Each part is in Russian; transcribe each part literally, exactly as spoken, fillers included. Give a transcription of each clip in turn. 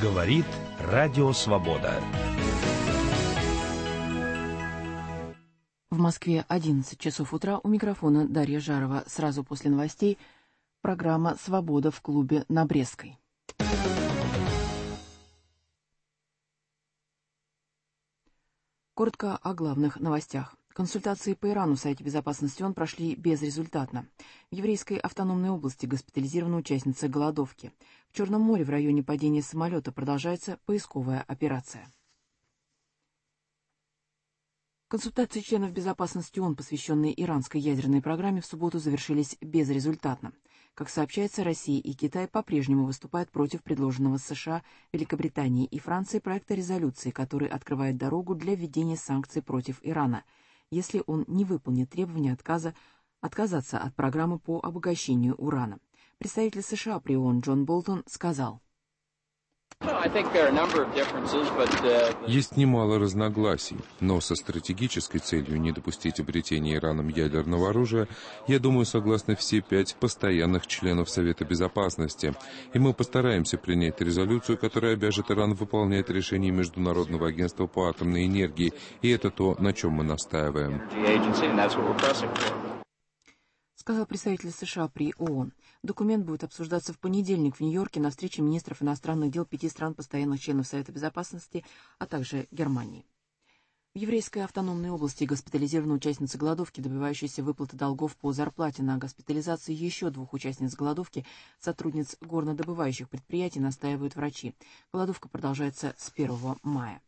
Говорит Радио Свобода. В Москве одиннадцать часов утра. У микрофона Дарья Жарова. Сразу после новостей программа «Свобода» в клубе на Брестской. Коротко о главных новостях. Консультации по Ирану в Совете Безопасности ООН прошли безрезультатно. В еврейской автономной области госпитализирована участница голодовки. В Черном море в районе падения самолета продолжается поисковая операция. Консультации членов Безопасности ООН, посвященные иранской ядерной программе, в субботу завершились безрезультатно. Как сообщается, Россия и Китай по-прежнему выступают против предложенного США, Великобритании и Франции проекта резолюции, который открывает дорогу для введения санкций против Ирана, если он не выполнит требования отказа, отказаться от программы по обогащению урана. Представитель США при ООН Джон Болтон сказал: Есть немало разногласий, но со стратегической целью не допустить обретения Ираном ядерного оружия, я думаю, согласны все пять постоянных членов Совета Безопасности, и мы постараемся принять резолюцию, которая обяжет Иран выполнять решения Международного агентства по атомной энергии, и это то, на чем мы настаиваем. Сказал представитель США при ООН. Документ будет обсуждаться в понедельник в Нью-Йорке на встрече министров иностранных дел пяти стран постоянных членов Совета Безопасности, а также Германии. В еврейской автономной области госпитализирована участница голодовки, добивающаяся выплаты долгов по зарплате. На госпитализации еще двух участниц голодовки, сотрудниц горнодобывающих предприятий, настаивают врачи. Голодовка продолжается с первого мая.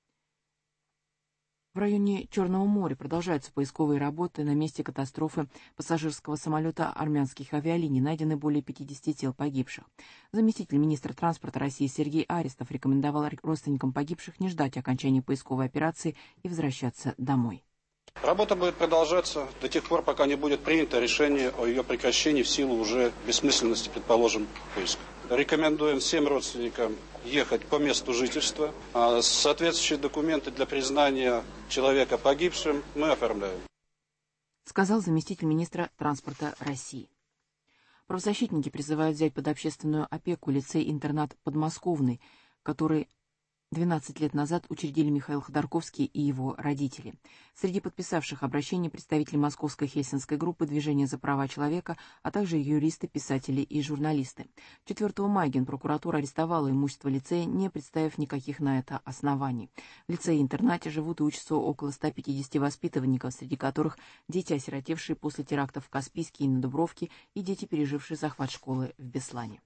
В районе Черного моря продолжаются поисковые работы. На месте катастрофы пассажирского самолета армянских авиалиний найдены более пятидесяти тел погибших. Заместитель министра транспорта России Сергей Аристов рекомендовал родственникам погибших не ждать окончания поисковой операции и возвращаться домой. Работа будет продолжаться до тех пор, пока не будет принято решение о ее прекращении в силу уже бессмысленности, предположим, поиска. Рекомендуем всем родственникам ехать по месту жительства. А соответствующие документы для признания человека погибшим мы оформляем. Сказал заместитель министра транспорта России. Правозащитники призывают взять под общественную опеку лицей-интернат «Подмосковный», который двенадцать лет назад учредили Михаил Ходорковский и его родители. Среди подписавших обращение представители Московской хельсинской группы «Движение за права человека», а также юристы, писатели и журналисты. четвёртого мая Генпрокуратура арестовала имущество лицея, не представив никаких на это оснований. В лицее-интернате живут и учатся около ста пятидесяти воспитанников, среди которых дети, осиротевшие после терактов в Каспийске и на Дубровке, и дети, пережившие захват школы в Беслане.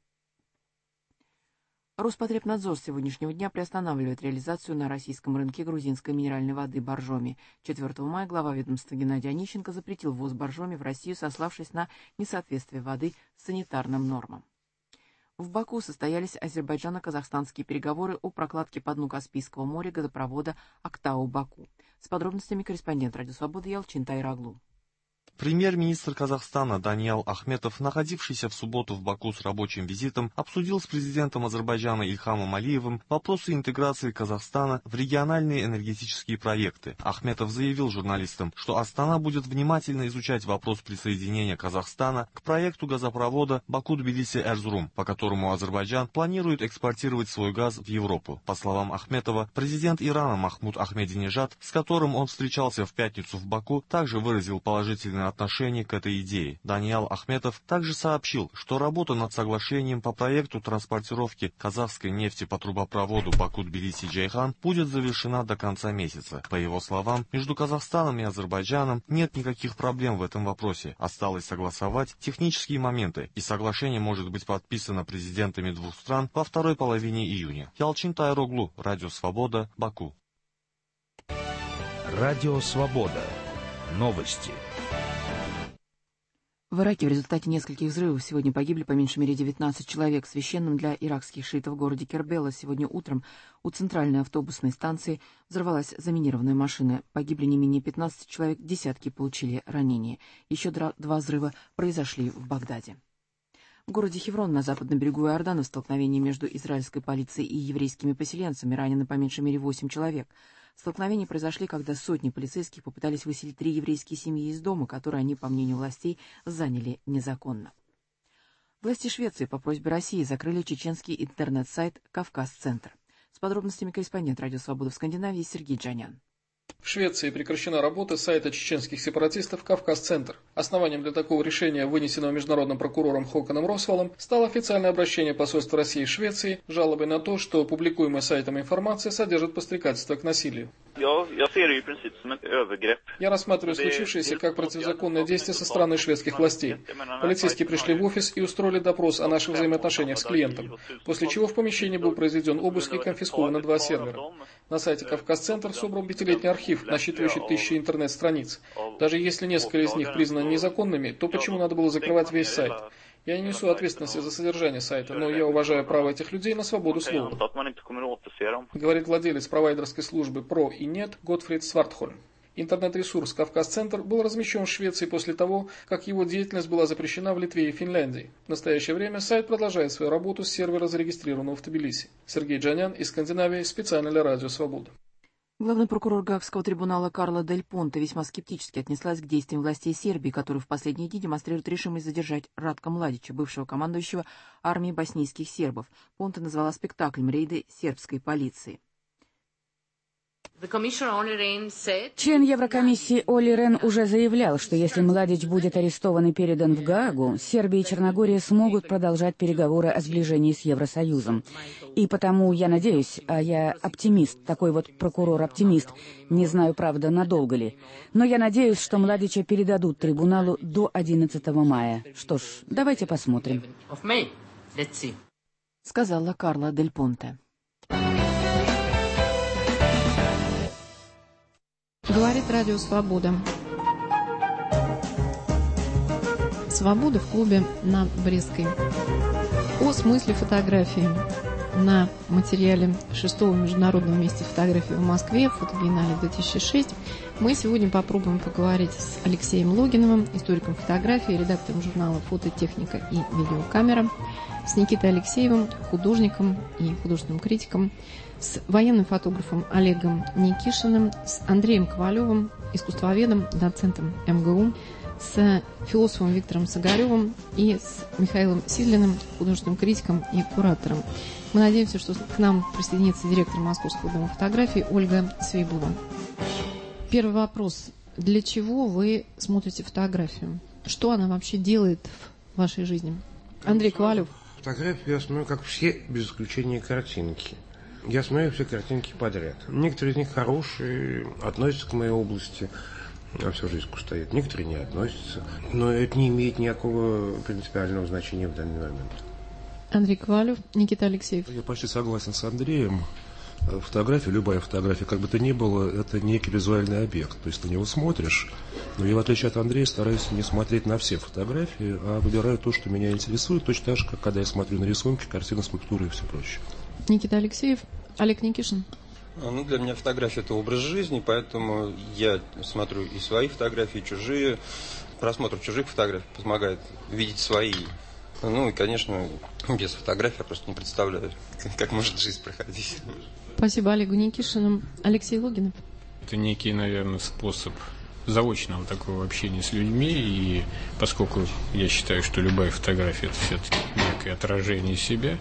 Роспотребнадзор с сегодняшнего дня приостанавливает реализацию на российском рынке грузинской минеральной воды боржоми. четвёртого мая глава ведомства Геннадий Онищенко запретил ввоз боржоми в Россию, сославшись на несоответствие воды санитарным нормам. В Баку состоялись азербайджано-казахстанские переговоры о прокладке по дну Каспийского моря газопровода Актау-Баку. С подробностями корреспондент Радио Свободы Ялчин Тайраглу. Премьер-министр Казахстана Даниал Ахметов, находившийся в субботу в Баку с рабочим визитом, обсудил с президентом Азербайджана Ильхамом Алиевым вопросы интеграции Казахстана в региональные энергетические проекты. Ахметов заявил журналистам, что Астана будет внимательно изучать вопрос присоединения Казахстана к проекту газопровода Баку-Тбилиси-Эрзурум, по которому Азербайджан планирует экспортировать свой газ в Европу. По словам Ахметова, президент Ирана Махмуд Ахмединежад, с которым он встречался в пятницу в Баку, также выразил положительное отношение к этой идее. Даниал Ахметов также сообщил, что работа над соглашением по проекту транспортировки казахской нефти по трубопроводу Баку-Тбилиси-Джейхан будет завершена до конца месяца. По его словам, между Казахстаном и Азербайджаном нет никаких проблем в этом вопросе. Осталось согласовать технические моменты, и соглашение может быть подписано президентами двух стран во второй половине июня. Ялчин Тайроглу, Радио Свобода, Баку. Радио Свобода. Новости. В Ираке в результате нескольких взрывов сегодня погибли по меньшей мере девятнадцать человек. Священным для иракских шиитов в городе Кербела сегодня утром у центральной автобусной станции взорвалась заминированная машина. Погибли не менее пятнадцати человек, десятки получили ранения. Еще два взрыва произошли в Багдаде. В городе Хеврон на западном берегу Иордана в столкновении между израильской полицией и еврейскими поселенцами ранены по меньшей мере восемь человек. Столкновения произошли, когда сотни полицейских попытались выселить три еврейские семьи из дома, которые они, по мнению властей, заняли незаконно. Власти Швеции по просьбе России закрыли чеченский интернет-сайт «Кавказ-центр». С подробностями корреспондент «Радио Свобода» в Скандинавии Сергей Джанян. В Швеции прекращена работа сайта чеченских сепаратистов «Кавказ-центр». Основанием для такого решения, вынесенного международным прокурором Хоконом Росвалом, стало официальное обращение посольства России в Швеции с жалобой на то, что публикуемая сайтом информация содержит подстрекательство к насилию. Я рассматриваю случившееся как противозаконное действие со стороны шведских властей. Полицейские пришли в офис и устроили допрос о наших взаимоотношениях с клиентом, после чего в помещении был произведен обыск и конфисковано два сервера. На сайте «Кавказ-центр» собран пятилетний архив, насчитывающий тысячи интернет-страниц. Даже если несколько из них признаны незаконными, то почему надо было закрывать весь сайт? Я не несу ответственности за содержание сайта, но я уважаю право этих людей на свободу слова. Говорит владелец провайдерской службы «Про» и «Нет» Готфрид Свартхольм. Интернет-ресурс «Кавказ-центр» был размещен в Швеции после того, как его деятельность была запрещена в Литве и Финляндии. В настоящее время сайт продолжает свою работу с сервера, зарегистрированного в Тбилиси. Сергей Джанян из Скандинавии, специально для Радио Свобода. Главный прокурор Гаагского трибунала Карла Дель Понте весьма скептически отнеслась к действиям властей Сербии, которые в последние дни демонстрируют решимость задержать Ратка Младича, бывшего командующего армией боснийских сербов. Понте назвала спектаклем рейды сербской полиции. Член Еврокомиссии Олли Рен уже заявлял, что если Младич будет арестован и передан в Гаагу, Сербия и Черногория смогут продолжать переговоры о сближении с Евросоюзом. И потому я надеюсь, а я оптимист, такой вот прокурор-оптимист, не знаю, правда, надолго ли, но я надеюсь, что Младича передадут трибуналу до одиннадцатого мая. Что ж, давайте посмотрим. Сказала Карла Дель Понте. Говорит Радио Свобода. Свобода в клубе на Брестской. О смысле фотографии. На материале шестого международного месяца фотографии в Москве, фотобиеннале две тысячи шесть, мы сегодня попробуем поговорить с Алексеем Логиновым, историком фотографии, редактором журнала «Фототехника и видеокамера», с Никитой Алексеевым, художником и художественным критиком, с военным фотографом Олегом Никишиным, с Андреем Ковалевым, искусствоведом, доцентом эм гэ у, с философом Виктором Сагаревым и с Михаилом Сидлиным, художественным критиком и куратором. Мы надеемся, что к нам присоединится директор Московского дома фотографий Ольга Свейбуда. Первый вопрос. Для чего вы смотрите фотографию? Что она вообще делает в вашей жизни? Андрей Ковалев. Фотографию я смотрю, как все, без исключения картинки. Я смотрю все картинки подряд. Некоторые из них хорошие, относятся к моей области, а все же искусствует. Некоторые не относятся. Но это не имеет никакого принципиального значения в данный момент. Андрей Ковалев, Никита Алексеев. Я почти согласен с Андреем. Фотография, любая фотография, как бы то ни было, это некий визуальный объект. То есть на него смотришь, но я, в отличие от Андрея, стараюсь не смотреть на все фотографии, а выбираю то, что меня интересует, точно так же, как когда я смотрю на рисунки, картины, скульптуры и все прочее. Никита Алексеев, Олег Никишин. Ну, для меня фотография – это образ жизни, поэтому я смотрю и свои фотографии, и чужие. Просмотр чужих фотографий помогает видеть свои. Ну и, конечно, без фотографий я просто не представляю, как может жизнь проходить. Спасибо Олегу Никишину. Алексей Логинов. Это некий, наверное, способ заочного такого общения с людьми, и поскольку я считаю, что любая фотография – это все-таки некое отражение себя,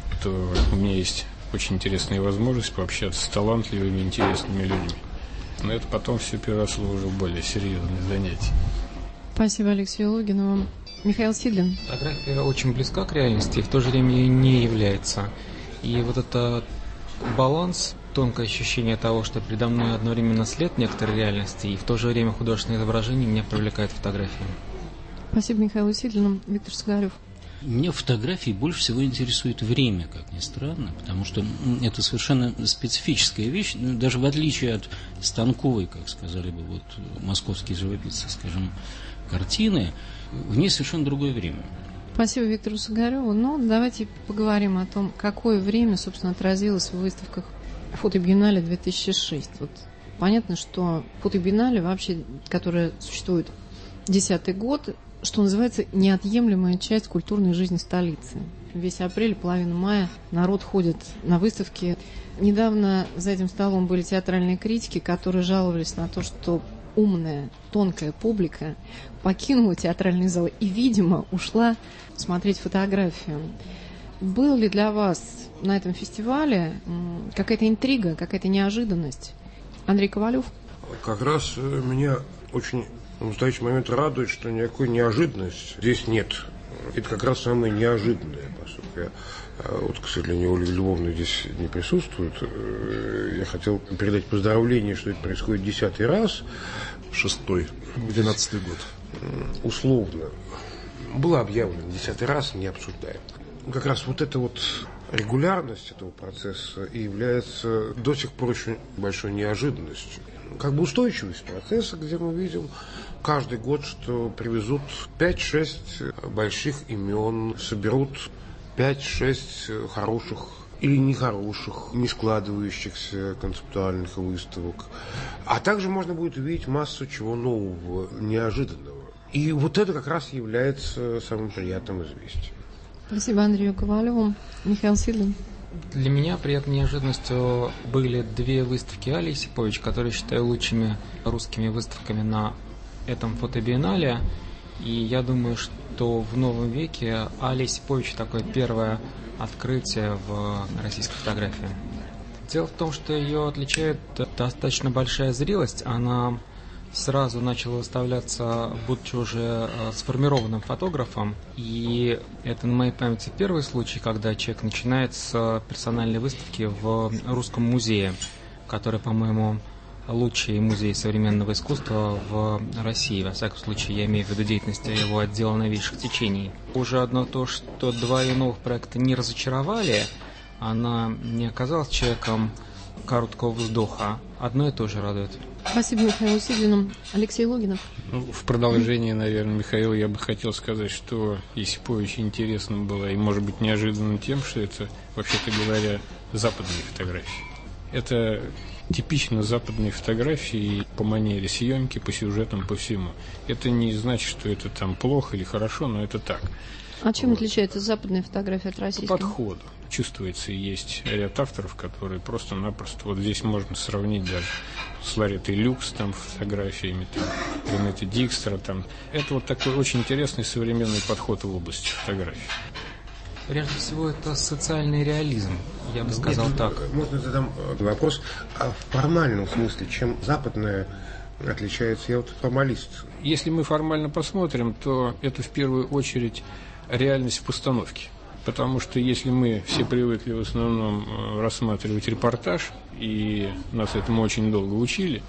то у меня есть очень интересная возможность пообщаться с талантливыми, интересными людьми. Но это потом все переросло уже в более серьезные занятия. Спасибо Алексею Логинову. Михаил Сидлин. Фотография очень близка к реальности и в то же время ее не является. И вот этот баланс, тонкое ощущение того, что передо мной одновременно след некоторой реальности и в то же время художественное изображение, меня привлекает фотография. Спасибо Михаилу Сидлину. Виктор Сагарев. Меня в фотографии больше всего интересует время, как ни странно, потому что это совершенно специфическая вещь, даже в отличие от станковой, как сказали бы вот московские живописцы, скажем, картины, в ней совершенно другое время. Спасибо Виктору Сагареву. Ну, давайте поговорим о том, какое время, собственно, отразилось в выставках фотобиеннале две тысячи шесть. Вот понятно, что фотобиеннале вообще, которая существует десятый год, что называется, неотъемлемая часть культурной жизни столицы. Весь апрель, половину мая народ ходит на выставки. Недавно за этим столом были театральные критики, которые жаловались на то, что умная, тонкая публика покинула театральный зал и, видимо, ушла смотреть фотографию. Был ли для вас на этом фестивале какая-то интрига, какая-то неожиданность? Андрей Ковалев? Как раз меня очень в настоящий момент радует, что никакой неожиданности здесь нет. Это как раз самое неожиданное, поскольку я, вот, к сожалению, Ольга Львовна здесь не присутствует. Я хотел передать поздравления, что это происходит десятый раз. Шестой, двенадцатый год. Условно. Было объявлено десятый раз, не обсуждаем. Как раз вот эта вот регулярность этого процесса и является до сих пор очень большой неожиданностью. Как бы устойчивость процесса, где мы видим каждый год, что привезут пять-шесть больших имен, соберут пять-шесть хороших или нехороших, не складывающихся концептуальных выставок. А также можно будет увидеть массу чего нового, неожиданного. И вот это как раз является самым приятным известием. Спасибо Андрею Ковалеву. Михаил Сидлин. Для меня приятной неожиданностью были две выставки Али Осипович, которые считаю лучшими русскими выставками на этом фотобиеннале. И я думаю, что в новом веке Али Осипович такое первое открытие в российской фотографии. Дело в том, что ее отличает достаточно большая зрелость. Она сразу начала выставляться, будучи уже сформированным фотографом. И это на моей памяти первый случай, когда человек начинает с персональной выставки в Русском музее, который, по-моему, лучший музей современного искусства в России. Во всяком случае, я имею в виду деятельность его отдела новейших течений. Уже одно то, что два ее новых проекта не разочаровали, она не оказалась человеком короткого вздоха. Одно и то же радует. Спасибо Михаилу Сидлину. Алексей Логинов. Ну, в продолжение, наверное, Михаил, я бы хотел сказать, что Осипович интересно было и, может быть, неожиданно тем, что это, вообще-то говоря, западные фотографии. Это типично западные фотографии по манере съемки, по сюжетам, по всему. Это не значит, что это там плохо или хорошо, но это так. А чем вот. Отличается западная фотография от российской? По подходу. Чувствуется, есть ряд авторов, которые просто-напросто, вот здесь можно сравнить даже с Лореттой Люкс, там, фотографиями, там, Ренете Дикстра, там. Это вот такой очень интересный современный подход в области фотографии. Прежде всего, это социальный реализм, я бы сказал Нет, так. Можно задам вопрос, а в формальном смысле, чем западная отличается? Я вот формалист. Если мы формально посмотрим, то это в первую очередь реальность в постановке. Потому что если мы все привыкли в основном рассматривать репортаж, и нас этому очень долго учили,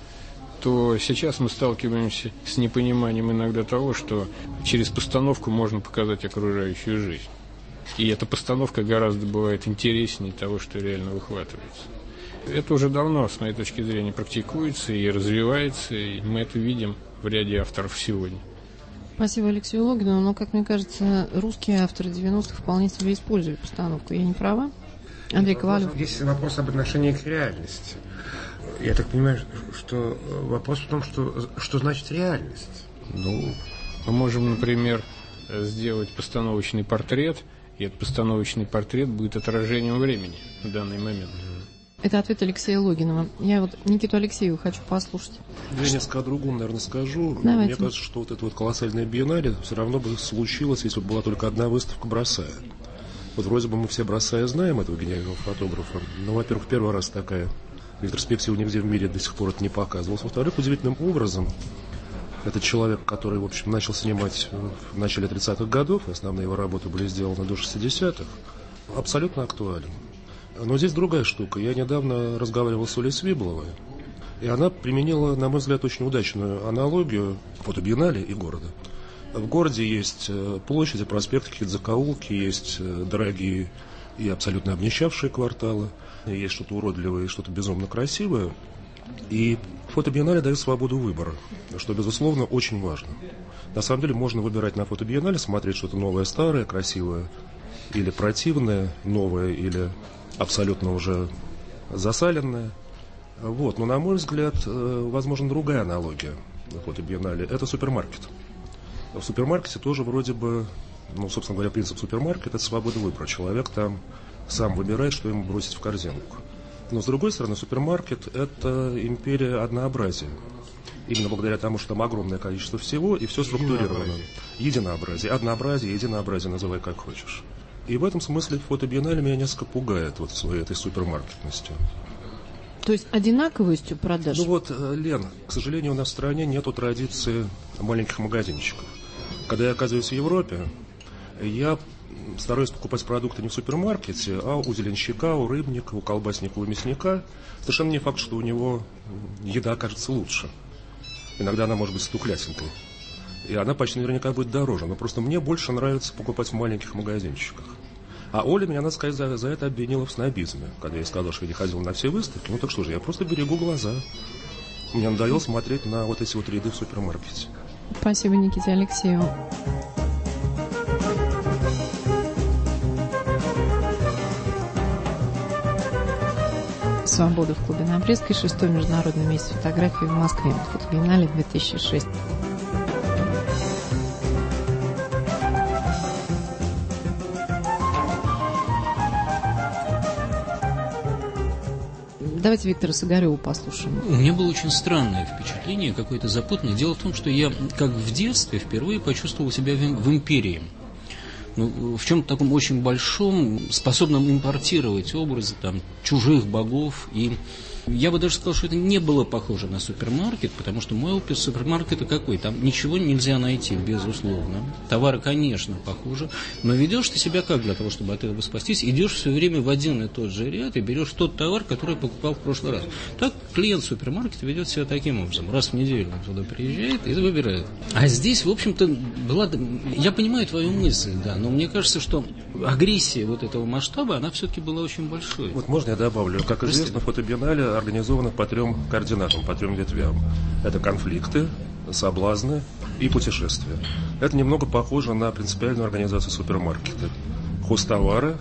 то сейчас мы сталкиваемся с непониманием иногда того, что через постановку можно показать окружающую жизнь. И эта постановка гораздо бывает интереснее того, что реально выхватывается. Это уже давно, с моей точки зрения, практикуется и развивается, и мы это видим в ряде авторов сегодня. Спасибо Алексею Логину, но, как мне кажется, русские авторы девяностых вполне себе используют постановку. Я не права? Андрей Ковалев. Есть вопрос об отношении к реальности. Я так понимаю, что вопрос в том, что, что значит реальность. Ну, мы можем, например, сделать постановочный портрет, и этот постановочный портрет будет отражением времени в данный момент. Это ответ Алексея Логинова. Я вот Никиту Алексееву хочу послушать. Я несколько о другом, наверное, скажу. Давайте. Мне кажется, что вот это вот колоссальное биеннале все равно бы случилось, если бы была только одна выставка «Бросая». Вот вроде бы мы все «Бросая» знаем этого гениального фотографа. Но, во-первых, первый раз такая ретроспектива нигде в мире до сих пор это не показывалась. Во-вторых, удивительным образом, этот человек, который, в общем, начал снимать в начале тридцатых годов, основные его работы были сделаны до шестидесятых, абсолютно актуален. Но здесь другая штука. Я недавно разговаривал с Олей Свибловой, и она применила, на мой взгляд, очень удачную аналогию фотобиеннале и города. В городе есть площади, проспекты, какие-то закоулки, есть дорогие и абсолютно обнищавшие кварталы, есть что-то уродливое и что-то безумно красивое. И фотобиеннале дает свободу выбора, что, безусловно, очень важно. На самом деле можно выбирать на фотобиеннале, смотреть что-то новое, старое, красивое, или противное, новое, или абсолютно уже засаленное. Вот. Но, на мой взгляд, возможно, другая аналогия на фотобиеннале. Это супермаркет. В супермаркете тоже вроде бы, ну, собственно говоря, принцип супермаркета – это свобода выбора. Человек там сам выбирает, что ему бросить в корзинку. Но, с другой стороны, супермаркет – это империя однообразия. Именно благодаря тому, что там огромное количество всего, и все структурировано. Единообразие. Однообразие, единообразие, называй как хочешь. И в этом смысле фотобиеннале меня несколько пугает вот своей этой супермаркетностью. То есть одинаковостью продаж? Ну вот, Лен, к сожалению, у нас в стране нету традиции маленьких магазинчиков. Когда я оказываюсь в Европе, я стараюсь покупать продукты не в супермаркете, а у зеленщика, у рыбника, у колбасника, у мясника. Совершенно не факт, что у него еда окажется лучше. Иногда она может быть с тухлятинкой. И она почти наверняка будет дороже. Но просто мне больше нравится покупать в маленьких магазинчиках. А Оля меня, надо сказать, за, за это обвинила в снобизме. Когда я сказал, что я не ходил на все выставки. Ну так что же, я просто берегу глаза. Мне надоело смотреть на вот эти вот ряды в супермаркете. Спасибо, Никите Алексееву. «Свобода» в клубе на Брестской, шестой международный месяц фотографии в Москве, фотобиеннале две тысячи шесть. Давайте Виктора Сагарева послушаем. У меня было очень странное впечатление, какое-то запутанное. Дело в том, что я, как в детстве, впервые почувствовал себя в империи. Ну, в чем-то таком очень большом, способном импортировать образы там, чужих богов. И я бы даже сказал, что это не было похоже на супермаркет, потому что мой опыт супермаркета какой? Там ничего нельзя найти, безусловно. Товары, конечно, похожи, но ведешь ты себя как для того, чтобы от этого спастись? Идешь все время в один и тот же ряд и берешь тот товар, который покупал в прошлый раз. Так клиент супермаркета ведет себя таким образом. Раз в неделю он туда приезжает и выбирает. А здесь, в общем-то, была... Я понимаю твою мысль, да, но мне кажется, что агрессия вот этого масштаба, она все-таки была очень большой. Вот можно я добавлю? Как известно, фотобиеннале организовано по трем координатам, по трем ветвям. Это конфликты, соблазны и путешествия. Это немного похоже на принципиальную организацию супермаркета. Хозтовары,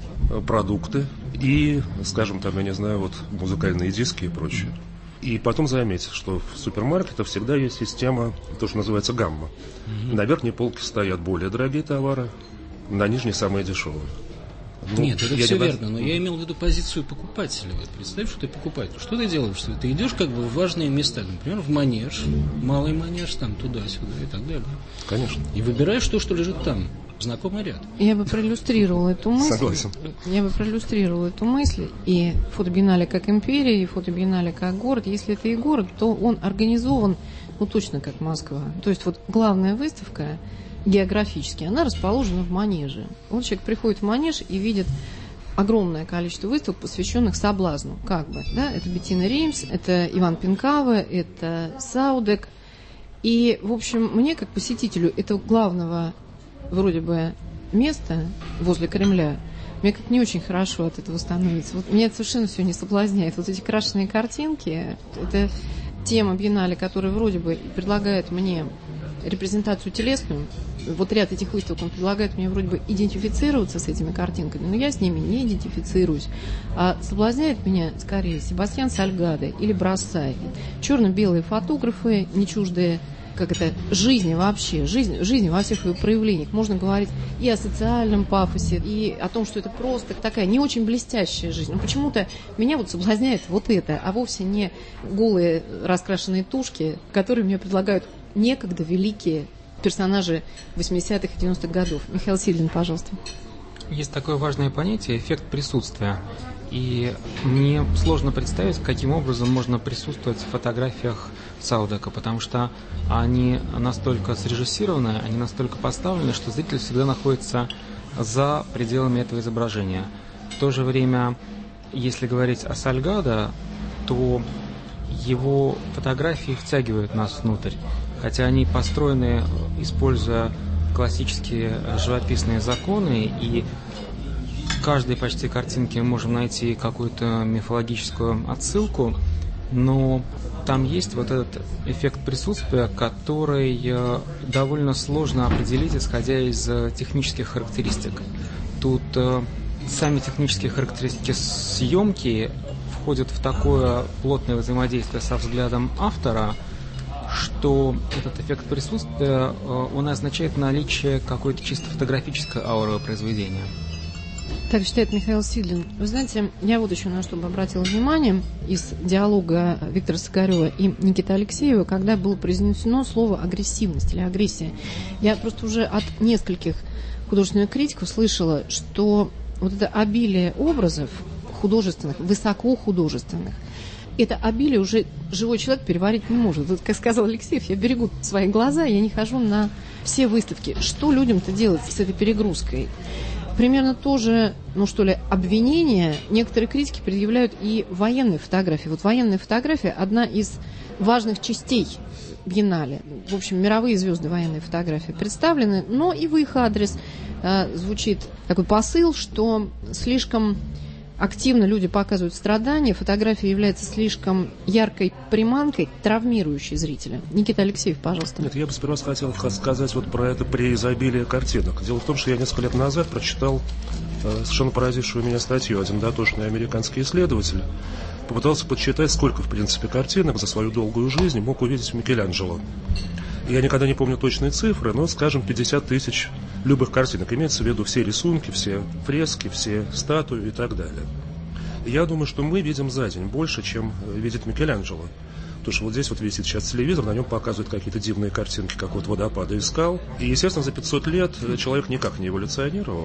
продукты и, скажем, там, я не знаю, вот музыкальные диски и прочее. И потом заметьте, что в супермаркетах всегда есть система, то, что называется гамма. Mm-hmm. На верхней полке стоят более дорогие товары, на нижней самые дешевые. Ну, Нет, это все не... верно, но я имел в виду позицию покупателя. Вот, представь, что ты покупатель. Что ты делаешь? Что ты идешь как бы в важные места, например, в манеж, малый манеж, там туда-сюда и так далее. Конечно. И выбираешь то, что лежит там. Знакомый ряд. Я бы проиллюстрировала эту мысль. Согласен. Я бы проиллюстрировала эту мысль. И фотобиеннале как империя, и фотобиеннале как город. Если это и город, то он организован, ну, точно как Москва. То есть вот главная выставка географически, она расположена в манеже. Вот человек приходит в манеж и видит огромное количество выставок, посвященных соблазну. Как бы, да? Это Беттина Реймс, это Иван Пинкава, это Саудек. И, в общем, мне, как посетителю этого главного вроде бы места возле Кремля, мне как-то не очень хорошо от этого становится. Вот меня это совершенно все не соблазняет. Вот эти крашеные картинки, это тема биеннале, которая вроде бы предлагает мне репрезентацию телесную. Вот ряд этих выставок, он предлагает мне вроде бы идентифицироваться с этими картинками, но я с ними не идентифицируюсь. А соблазняет меня скорее Себастьян Сальгадо или Брассай. Черно-белые фотографы, не чуждые как это, жизни вообще, жизнь, жизни во всех ее проявлениях. Можно говорить и о социальном пафосе, и о том, что это просто такая не очень блестящая жизнь. Но почему-то меня вот соблазняет вот это, а вовсе не голые раскрашенные тушки, которые мне предлагают некогда великие персонажи восьмидесятых и девяностых годов. Михаил Силин, пожалуйста. Есть такое важное понятие – эффект присутствия. И мне сложно представить, каким образом можно присутствовать в фотографиях Саудека, потому что они настолько срежиссированы, они настолько поставлены, что зритель всегда находится за пределами этого изображения. В то же время, если говорить о Сальгадо, то его фотографии втягивают нас внутрь, хотя они построены, используя классические живописные законы, и в каждой почти картинке мы можем найти какую-то мифологическую отсылку, но там есть вот этот эффект присутствия, который довольно сложно определить, исходя из технических характеристик. Тут сами технические характеристики съемки входят в такое плотное взаимодействие со взглядом автора, что этот эффект присутствия, он означает наличие какой-то чисто фотографической ауры произведения. Так считает Михаил Сидлин. Вы знаете, я вот еще на что бы обратила внимание из диалога Виктора Сагарева и Никиты Алексеева, когда было произнесено слово агрессивность или агрессия. Я просто уже от нескольких художественных критиков слышала, что вот это обилие образов художественных, высокохудожественных, это обилие уже живой человек переварить не может. Вот, как сказал Алексеев, я берегу свои глаза, я не хожу на все выставки. Что людям-то делать с этой перегрузкой? Примерно то же, ну что ли, обвинение некоторые критики предъявляют и военной фотографии. Вот военная фотография – одна из важных частей биеннале. В общем, мировые звезды военной фотографии представлены, но и в их адрес э, звучит такой посыл, что слишком активно люди показывают страдания, фотография является слишком яркой приманкой, травмирующей зрителя. Никита Алексеев, пожалуйста. Нет, я бы сперва хотел сказать вот про это преизобилие картинок. Дело в том, что я несколько лет назад прочитал э, совершенно поразившую меня статью. Один дотошный американский исследователь попытался подсчитать, сколько, в принципе, картинок за свою долгую жизнь мог увидеть Микеланджело. Я никогда не помню точные цифры, но, скажем, пятьдесят тысяч любых картинок. Имеется в виду все рисунки, все фрески, все статуи и так далее. Я думаю, что мы видим за день больше, чем видит Микеланджело. Потому что вот здесь вот висит сейчас телевизор, на нем показывают какие-то дивные картинки, как вот водопада и скал. И, естественно, за пятьсот лет человек никак не эволюционировал.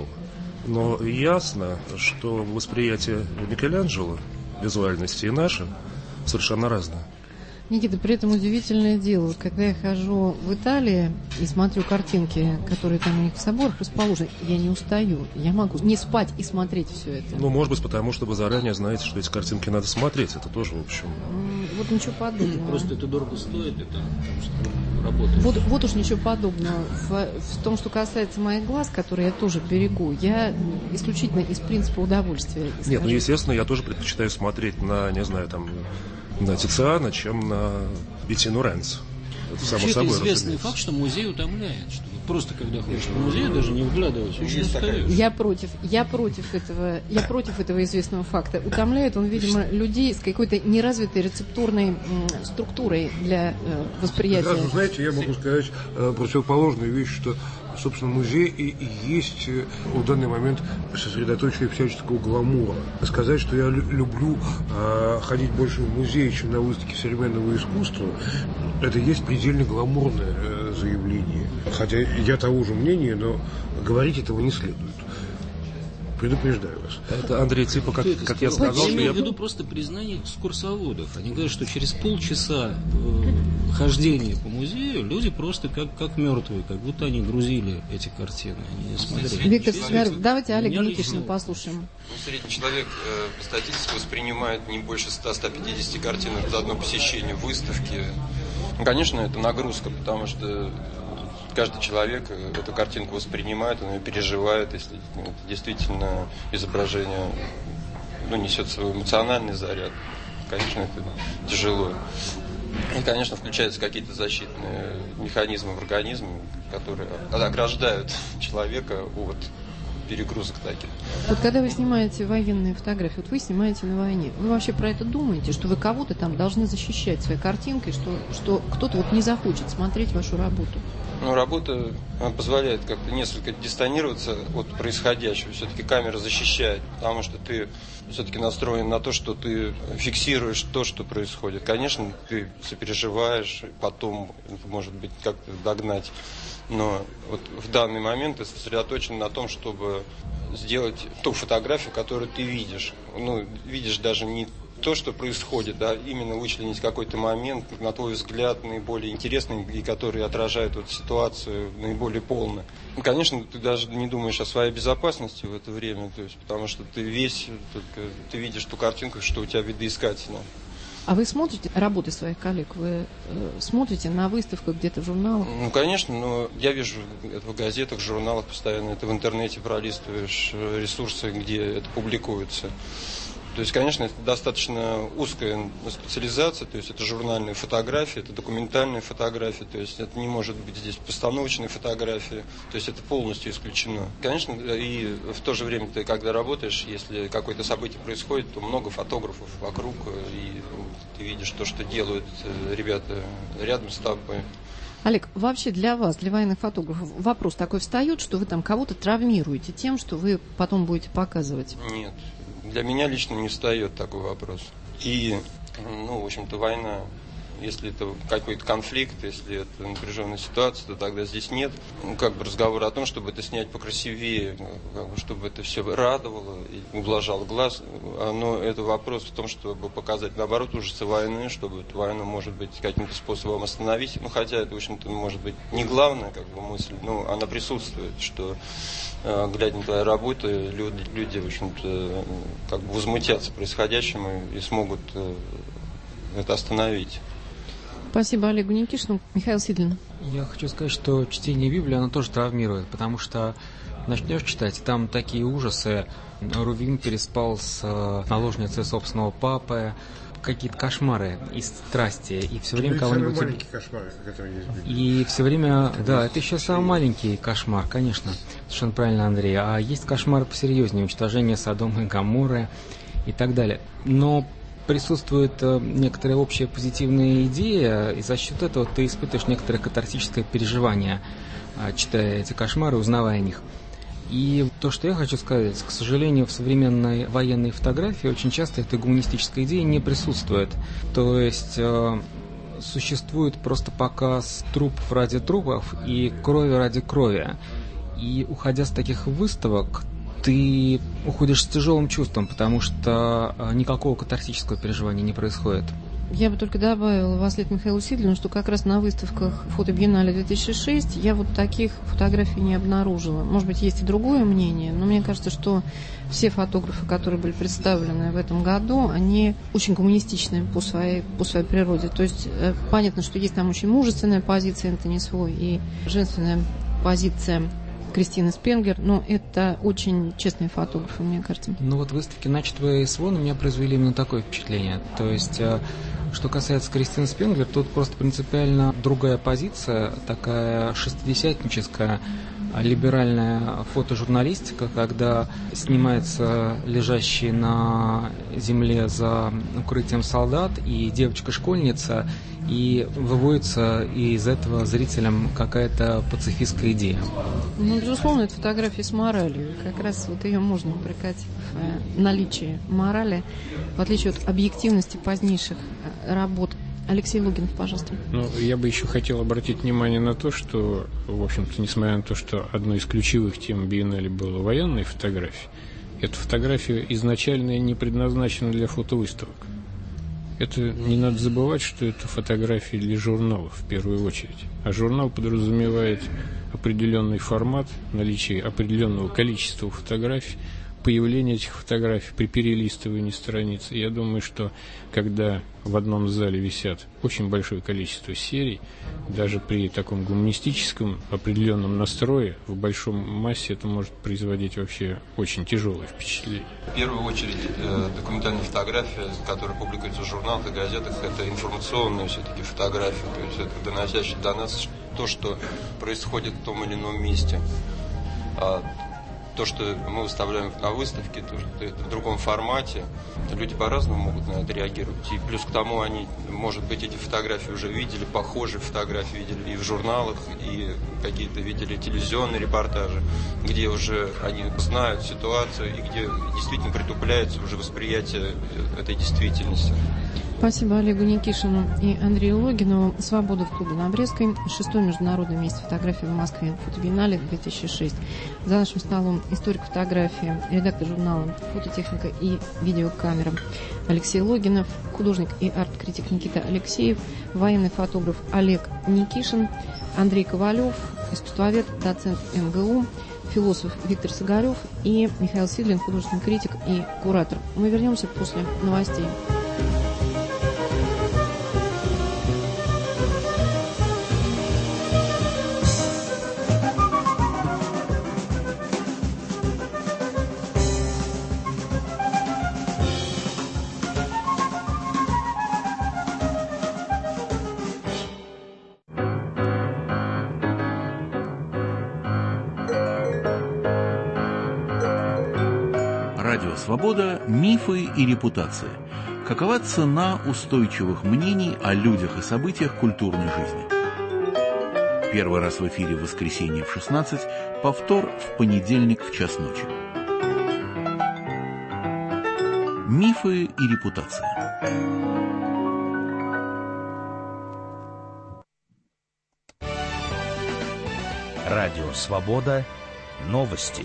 Но ясно, что восприятие Микеланджело, визуальности и наше, совершенно разное. Никита, при этом удивительное дело, когда я хожу в Италии и смотрю картинки, которые там у них в соборах расположены, я не устаю. Я могу не спать и смотреть все это. Ну, может быть, потому что вы заранее знаете, что эти картинки надо смотреть. Это тоже, в общем... Вот ничего подобного. Просто это дорого стоит, это потому что работает. Вот, вот уж ничего подобного. В, в том, что касается моих глаз, которые я тоже берегу, я исключительно из принципа удовольствия. Нет, ну, естественно, я тоже предпочитаю смотреть на, не знаю, там... на Тициана, чем на Беттину Ренц. Это само Вообще, собой это известный разумеется. факт, что музей утомляет. Что просто когда ходишь по музею, даже не вглядываясь, очень устаешь. Я против, я против этого, я против этого известного факта. Утомляет он, видимо, людей с какой-то неразвитой рецептурной м, структурой для э, восприятия. Как раз, знаете, я могу сказать э, противоположную вещь, что, собственно, музей и, и есть э, в данный момент сосредоточие всяческого гламура. Сказать, что я лю- люблю э, ходить больше в музей, чем на выставке современного искусства, это есть предельно гламурное э, заявление. Хотя я того же мнения, но говорить этого не следует. Предупреждаю вас. Это, Андрей, типа, как, как я сказал, я что имею я... в виду просто признание экскурсоводов. Они говорят, что через полчаса э, хождения по музею люди просто как, как мертвые, как будто они грузили эти картины. Они не смотрели. Виктор Сагарев, давайте Олега Никишина послушаем. Ну, средний человек э, по статистике воспринимает не больше ста - ста пятидесяти картинок за одно посещение выставки. Конечно, это нагрузка, потому что каждый человек эту картинку воспринимает, он ее переживает, если это действительно изображение, ну, несет свой эмоциональный заряд. Конечно, это тяжело. И, конечно, включаются какие-то защитные механизмы в организме, которые ограждают человека от перегрузок таких. Вот когда вы снимаете военные фотографии, вот вы снимаете на войне, вы вообще про это думаете, что вы кого-то там должны защищать своей картинкой, что, что кто-то вот не захочет смотреть вашу работу? Ну, работа она позволяет как-то несколько дистанироваться от происходящего. Все-таки камера защищает, потому что ты все-таки настроен на то, что ты фиксируешь то, что происходит. Конечно, ты сопереживаешь, потом, может быть, как-то догнать. Но вот в данный момент ты сосредоточен на том, чтобы сделать ту фотографию, которую ты видишь. Ну, видишь даже не то, что происходит, а именно вычленить какой-то момент, на твой взгляд, наиболее интересный, и который отражает вот ситуацию наиболее полно. Ну, конечно, ты даже не думаешь о своей безопасности в это время, то есть, потому что ты весь, только, ты видишь ту картинку, что у тебя видоискательно. А вы смотрите работы своих коллег? Вы э, смотрите на выставках где-то в журналах? Ну, конечно, но я вижу это в газетах, в журналах постоянно, это в интернете пролистываешь ресурсы, где это публикуется. То есть, конечно, это достаточно узкая специализация, то есть это журнальные фотографии, это документальные фотографии, то есть это не может быть здесь постановочные фотографии, то есть это полностью исключено. Конечно, и в то же время ты, когда работаешь, если какое-то событие происходит, то много фотографов вокруг, и ты видишь то, что делают ребята рядом с тобой. Олег, вообще для вас, для военных фотографов, вопрос такой встает, что вы там кого-то травмируете тем, что вы потом будете показывать? Нет, для меня лично не встает такой вопрос. И, ну, в общем-то, война, если это какой-то конфликт, если это напряженная ситуация, то тогда здесь нет, ну, как бы разговора о том, чтобы это снять покрасивее, как бы, чтобы это все радовало и ублажало глаз. Но это вопрос в том, чтобы показать, наоборот, ужасы войны, чтобы эту войну, может быть, каким-то способом остановить. Ну, хотя это, в общем-то, может быть, не главная, как бы, мысль, но она присутствует, что, глядя на твою работу, люди, люди, в общем-то, как бы возмутятся происходящим и, и смогут это остановить. Спасибо Олегу Никишину. Михаил Сидлин. Я хочу сказать, что чтение Библии, оно тоже травмирует, потому что начнешь читать, и там такие ужасы. Рувим переспал с наложницей собственного папы, какие-то кошмары и страсти, и все время кого-нибудь... Самый маленький кошмар, который есть в Библии. И все время... Да, это еще самый маленький кошмар, конечно. Совершенно правильно, Андрей. А есть кошмары посерьезнее, уничтожение Содома и Гоморры и так далее. Но присутствует некоторая общая позитивная идея, и за счет этого ты испытываешь некоторое катарсическое переживание, читая эти кошмары, узнавая о них. И то, что я хочу сказать, к сожалению, в современной военной фотографии очень часто эта гуманистическая идея не присутствует. То есть э, существует просто показ трупов ради трупов и крови ради крови. И уходя с таких выставок, ты уходишь с тяжелым чувством, потому что никакого катарсического переживания не происходит. Я бы только добавила во след Михаилу Сидлину, что как раз на выставках фотобиеннале две тысячи шесть я вот таких фотографий не обнаружила. Может быть, есть и другое мнение, но мне кажется, что все фотографы, которые были представлены в этом году, они очень гуманистичны по своей, по своей природе. То есть понятно, что есть там очень мужественная позиция Энтони Свой и женственная позиция Кристина Спенгер, но это очень честные фотографы, мне кажется. Ну вот выставки «Начатого СВО» на меня произвели именно такое впечатление. То есть, что касается Кристины Спенгер, тут просто принципиально другая позиция, такая шестидесятническая, либеральная фотожурналистика, когда снимается лежащий на земле за укрытием солдат и девочка-школьница, и выводится из этого зрителям какая-то пацифистская идея. Ну, безусловно, это фотография с моралью. Как раз вот ее можно упрекать в наличии морали, в отличие от объективности позднейших работ. Алексей Логинов, пожалуйста. Ну, я бы еще хотел обратить внимание на то, что, в общем-то, несмотря на то, что одной из ключевых тем биеннале была военная фотография, эта фотография изначально не предназначена для фотовыставок. Это не надо забывать, что это фотографии для журналов в первую очередь. А журнал подразумевает определенный формат, наличие определенного количества фотографий, появление этих фотографий при перелистывании страниц. Я думаю, что когда в одном зале висят очень большое количество серий, даже при таком гуманистическом определенном настрое, в большом массе это может производить вообще очень тяжелое впечатление. В первую очередь э, документальная фотография, которая публикуется в журналах и газетах, это информационная все-таки фотография, то есть это доносящая до нас то, что происходит в том или ином месте. А то, что мы выставляем на выставке, то, что это в другом формате, люди по-разному могут на это реагировать. И плюс к тому, они, может быть, эти фотографии уже видели, похожие фотографии видели и в журналах, и какие-то видели телевизионные репортажи, где уже они знают ситуацию и где действительно притупляется уже восприятие этой действительности. Спасибо Олегу Никишину и Андрею Логинову. «Свобода» в клубе на Брестской. Шестой международный месяц фотографии в Москве. Фотобиеннале две тысячи шесть. За нашим столом историк фотографии, редактор журнала «Фототехника» и «Видеокамера» Алексей Логинов, художник и арт-критик Никита Алексеев, военный фотограф Олег Никишин, Андрей Ковалев, искусствовед, доцент эм гэ у, философ Виктор Сагарев и Михаил Сидлин, художественный критик и куратор. Мы вернемся после новостей. Радио «Свобода. Мифы и репутация». Какова цена устойчивых мнений о людях и событиях культурной жизни? Первый раз в эфире в воскресенье в шестнадцать, повтор в понедельник в час ночи. Мифы и репутация. Радио «Свобода». Новости.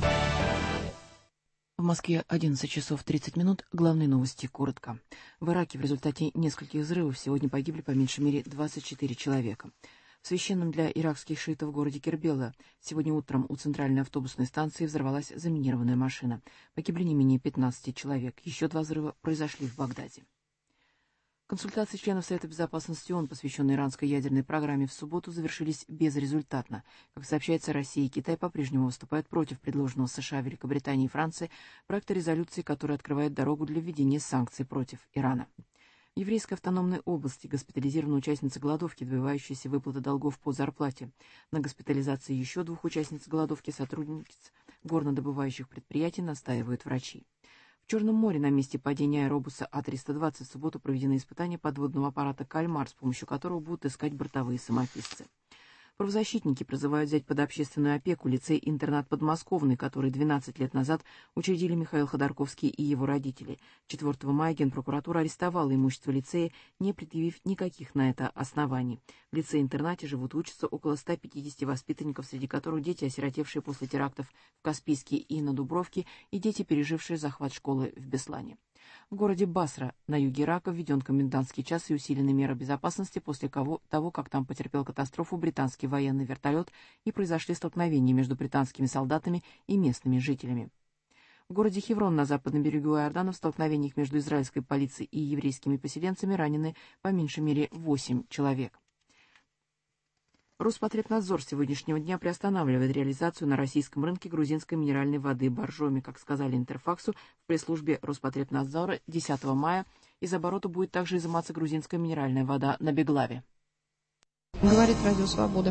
В Москве одиннадцать часов тридцать минут. Главные новости коротко. В Ираке в результате нескольких взрывов сегодня погибли по меньшей мере двадцать четыре человека. В священном для иракских шиитов городе Кербела сегодня утром у центральной автобусной станции взорвалась заминированная машина. Погибли не менее пятнадцати человек. Еще два взрыва произошли в Багдаде. Консультации членов Совета Безопасности ООН, посвященные иранской ядерной программе, в субботу завершились безрезультатно. Как сообщается, Россия и Китай по-прежнему выступают против предложенного США, Великобритании и Франции проекта резолюции, который открывает дорогу для введения санкций против Ирана. В еврейской автономной области госпитализирована участница голодовки, добивающаяся выплаты долгов по зарплате. На госпитализации еще двух участниц голодовки, сотрудниц горнодобывающих предприятий, настаивают врачи. В Черном море на месте падения аэробуса А триста двадцать в субботу проведены испытания подводного аппарата «Кальмар», с помощью которого будут искать бортовые самописцы. Правозащитники призывают взять под общественную опеку лицей-интернат «Подмосковный», который двенадцать лет назад учредили Михаил Ходорковский и его родители. четвёртого мая Генпрокуратура арестовала имущество лицея, не предъявив никаких на это оснований. В лицее-интернате живут и учатся около ста пятидесяти воспитанников, среди которых дети, осиротевшие после терактов в Каспийске и на Дубровке, и дети, пережившие захват школы в Беслане. В городе Басра на юге Ирака введен комендантский час и усилены меры безопасности после того, как там потерпел катастрофу британский военный вертолет и произошли столкновения между британскими солдатами и местными жителями. В городе Хеврон на западном берегу Иордана в столкновениях между израильской полицией и еврейскими поселенцами ранены по меньшей мере восемь человек. Роспотребнадзор с сегодняшнего дня приостанавливает реализацию на российском рынке грузинской минеральной воды «Боржоми». Как сказали Интерфаксу, в пресс-службе Роспотребнадзора десятого мая из оборота будет также изыматься грузинская минеральная вода на Беглаве. Говорит Радио Свобода.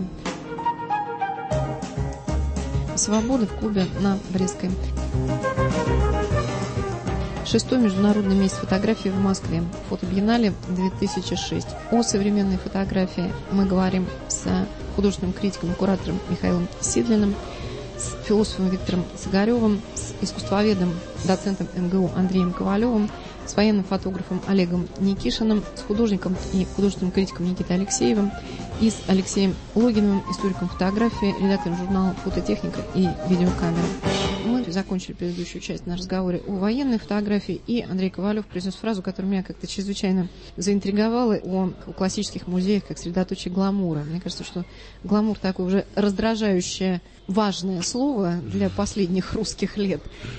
Свобода в клубе на Брестской. Шестой международный месяц фотографии в Москве. Фотобиеннале две тысячи шесть. О современной фотографии мы говорим с художественным критиком и куратором Михаилом Сидлиным, с философом Виктором Сагаревым, с искусствоведом, доцентом эм гэ у Андреем Ковалевым, с военным фотографом Олегом Никишиным, с художником и художественным критиком Никитой Алексеевым и с Алексеем Логиновым, историком фотографии, редактором журнала «Фототехника» и «Видеокамера». Мы закончили предыдущую часть на разговоре о военной фотографии, и Андрей Ковалев произнес фразу, которая меня как-то чрезвычайно заинтриговала, о, о классических музеях как средоточие гламура. Мне кажется, что гламур такое уже раздражающее, важное слово для последних русских лет.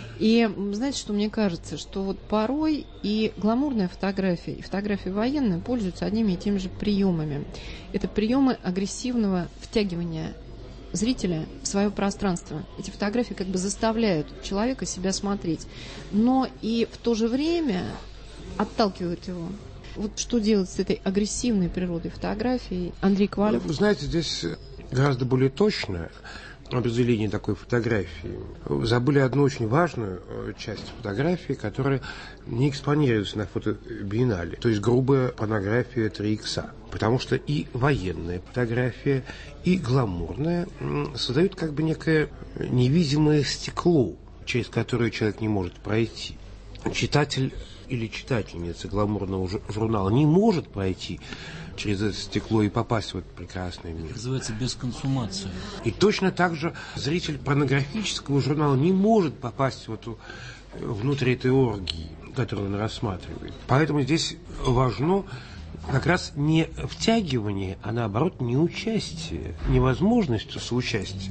И знаете, что мне кажется? Что вот порой и гламурная фотография, и фотография военная пользуются одними и теми же приемами. Это приемы агрессивного втягивания зрителя в свое пространство. Эти фотографии как бы заставляют человека себя смотреть, но и в то же время отталкивают его. Вот что делать с этой агрессивной природой фотографии? Андрей Ковалев. Вы знаете, здесь гораздо более точно определение такой фотографии. Забыли одну очень важную часть фотографии, которая не экспонируется на фотобиеннале, то есть грубая порнография три икса. Потому что и военная фотография, и гламурная создают как бы некое невидимое стекло, через которое человек не может пройти. Читатель или читательница гламурного журнала не может пройти через это стекло и попасть в этот прекрасный мир. Это называется бесконсумация. И точно так же зритель порнографического журнала не может попасть в эту, внутрь этой оргии, которую он рассматривает. Поэтому здесь важно как раз не втягивание, а наоборот не участие, невозможность соучастия.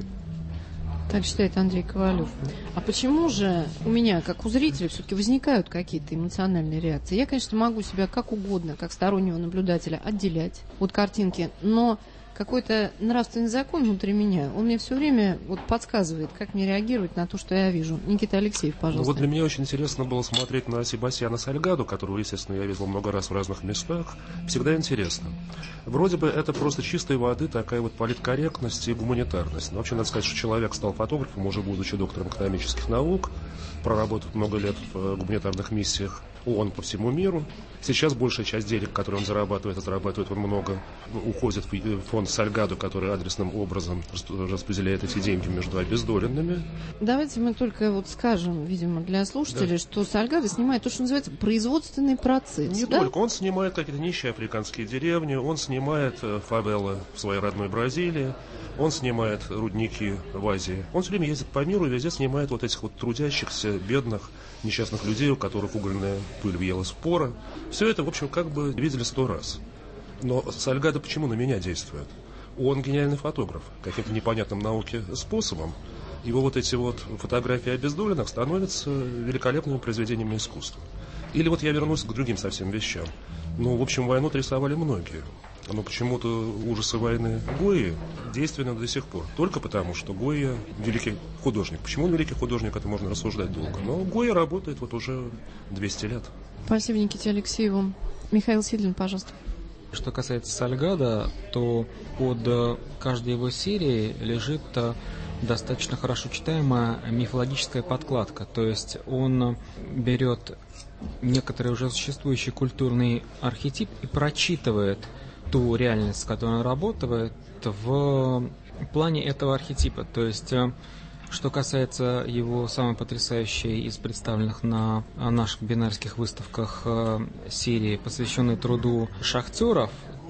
Так считает Андрей Ковалев. А почему же у меня, как у зрителя, все-таки возникают какие-то эмоциональные реакции? Я, конечно, могу себя как угодно, как стороннего наблюдателя, отделять от картинки, но какой-то нравственный закон внутри меня, он мне все время вот подсказывает, как мне реагировать на то, что я вижу. Никита Алексеев, пожалуйста. Ну, вот для меня очень интересно было смотреть на Себастьяна Сальгаду, которого, естественно, я видел много раз в разных местах. Всегда интересно. Вроде бы это просто чистой воды такая вот политкорректность и гуманитарность. Но вообще, надо сказать, что человек стал фотографом, уже будучи доктором экономических наук, проработав много лет в гуманитарных миссиях ООН по всему миру. Сейчас большая часть денег, которые он зарабатывает, а зарабатывает он много, уходит в фонд Сальгадо, который адресным образом распределяет эти деньги между обездоленными. Давайте мы только вот скажем, видимо, для слушателей, да, что Сальгадо снимает то, что называется производственный процесс. Не да? только. Он снимает какие-то нищие африканские деревни, он снимает фавелы в своей родной Бразилии, он снимает рудники в Азии. Он все время ездит по миру и везде снимает вот этих вот трудящихся, бедных, несчастных людей, у которых угольная пыль въелась в поры. Все это, в общем, как бы видели сто раз. Но Сальгадо почему на меня действует? Он гениальный фотограф. Каким-то непонятным науке способом его вот эти вот фотографии обездоленных становятся великолепными произведениями искусства. Или вот я вернусь к другим совсем вещам. Ну, в общем, войну рисовали многие. Но почему-то ужасы войны Гойи действенны до сих пор. Только потому, что Гойя великий художник. Почему он великий художник, это можно рассуждать долго. Но Гойя работает вот уже двести лет. Спасибо, Никите Алексееву. Михаил Сидлин, пожалуйста. Что касается Сальгадо, то под каждой его серией лежит достаточно хорошо читаемая мифологическая подкладка. То есть он берет некоторый уже существующий культурный архетип и прочитывает ту реальность, с которой он работает, в плане этого архетипа. То есть, что касается его самой потрясающей из представленных на наших бинарских выставках серии, посвященной труду шахтеров,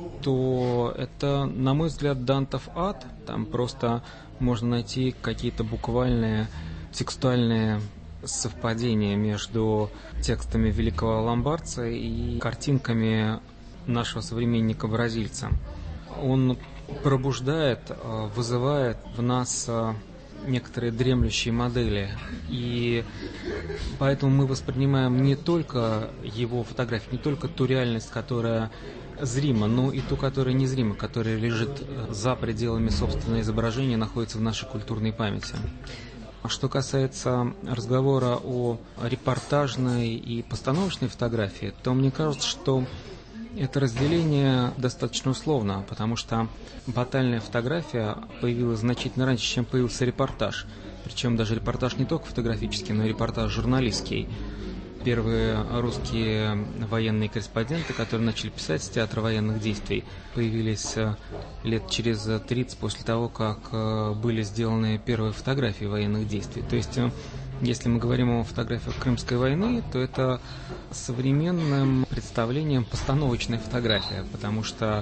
то это, на мой взгляд, Дантов ад. Там просто можно найти какие-то буквальные текстуальные совпадения между текстами великого ломбардца и картинками нашего современника-бразильца. Он пробуждает, вызывает в нас некоторые дремлющие модели. И поэтому мы воспринимаем не только его фотографии, не только ту реальность, которая зрима, но и ту, которая незрима, которая лежит за пределами собственного изображения, находится в нашей культурной памяти. Что касается разговора о репортажной и постановочной фотографии, то мне кажется, что это разделение достаточно условно, потому что батальная фотография появилась значительно раньше, чем появился репортаж. Причем даже репортаж не только фотографический, но и репортаж журналистский. Первые русские военные корреспонденты, которые начали писать с театра военных действий, появились лет через тридцать после того, как были сделаны первые фотографии военных действий. То есть, если мы говорим о фотографиях Крымской войны, то это современным представлением постановочная фотография, потому что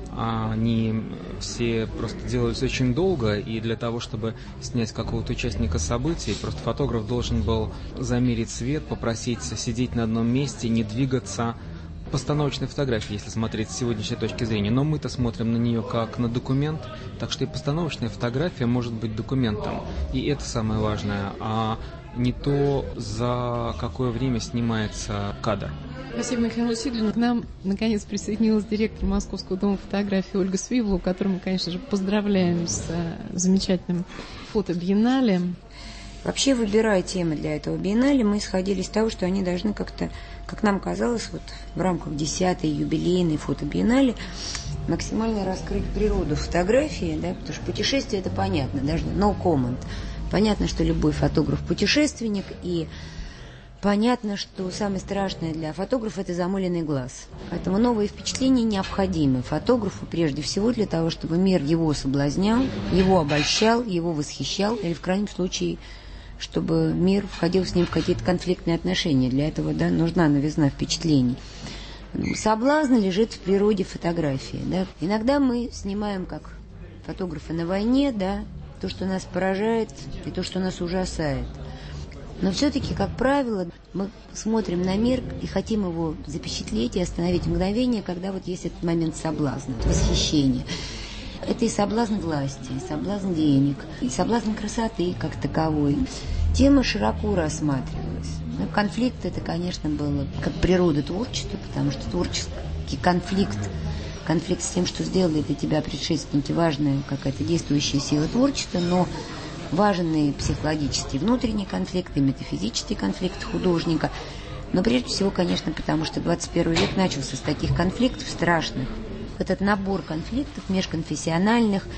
они все просто делались очень долго, и для того, чтобы снять какого-то участника событий, просто фотограф должен был замерить свет, попросить сидеть на одном месте, не двигаться. Постановочная фотография, если смотреть с сегодняшней точки зрения, но мы-то смотрим на нее как на документ, так что и постановочная фотография может быть документом, и это самое важное, а не то, за какое время снимается кадр. Спасибо, Михаил Сидлин. К нам, наконец, присоединилась директор Московского дома фотографии Ольга Свиволова, которую мы, конечно же, поздравляем с замечательным фотобиеннале. Вообще, выбирая темы для этого биеннале, мы исходили из того, что они должны как-то, как нам казалось, вот в рамках десятой юбилейной фотобиеннале максимально раскрыть природу фотографии, да, потому что путешествие – это понятно, даже no comment. Понятно, что любой фотограф – путешественник, и понятно, что самое страшное для фотографа – это замыленный глаз. Поэтому новые впечатления необходимы фотографу прежде всего для того, чтобы мир его соблазнял, его обольщал, его восхищал, или в крайнем случае, чтобы мир входил с ним в какие-то конфликтные отношения. Для этого, да, нужна новизна впечатлений. Соблазн лежит в природе фотографии. Да. Иногда мы снимаем, как фотографы на войне, да, то, что нас поражает, и то, что нас ужасает. Но все-таки, как правило, мы смотрим на мир и хотим его запечатлеть и остановить мгновение, когда вот есть этот момент соблазна, восхищения. Это и соблазн власти, и соблазн денег, и соблазн красоты как таковой. Тема широко рассматривалась. Ну, конфликт это, конечно, было как природа творчества, потому что творческий конфликт, конфликт с тем, что сделали для тебя предшественники, важная какая-то действующая сила творчества, но важен и психологический внутренний конфликт, и метафизический конфликт художника. Но прежде всего, конечно, потому что двадцать первый век начался с таких конфликтов страшных. Этот набор конфликтов межконфессиональных,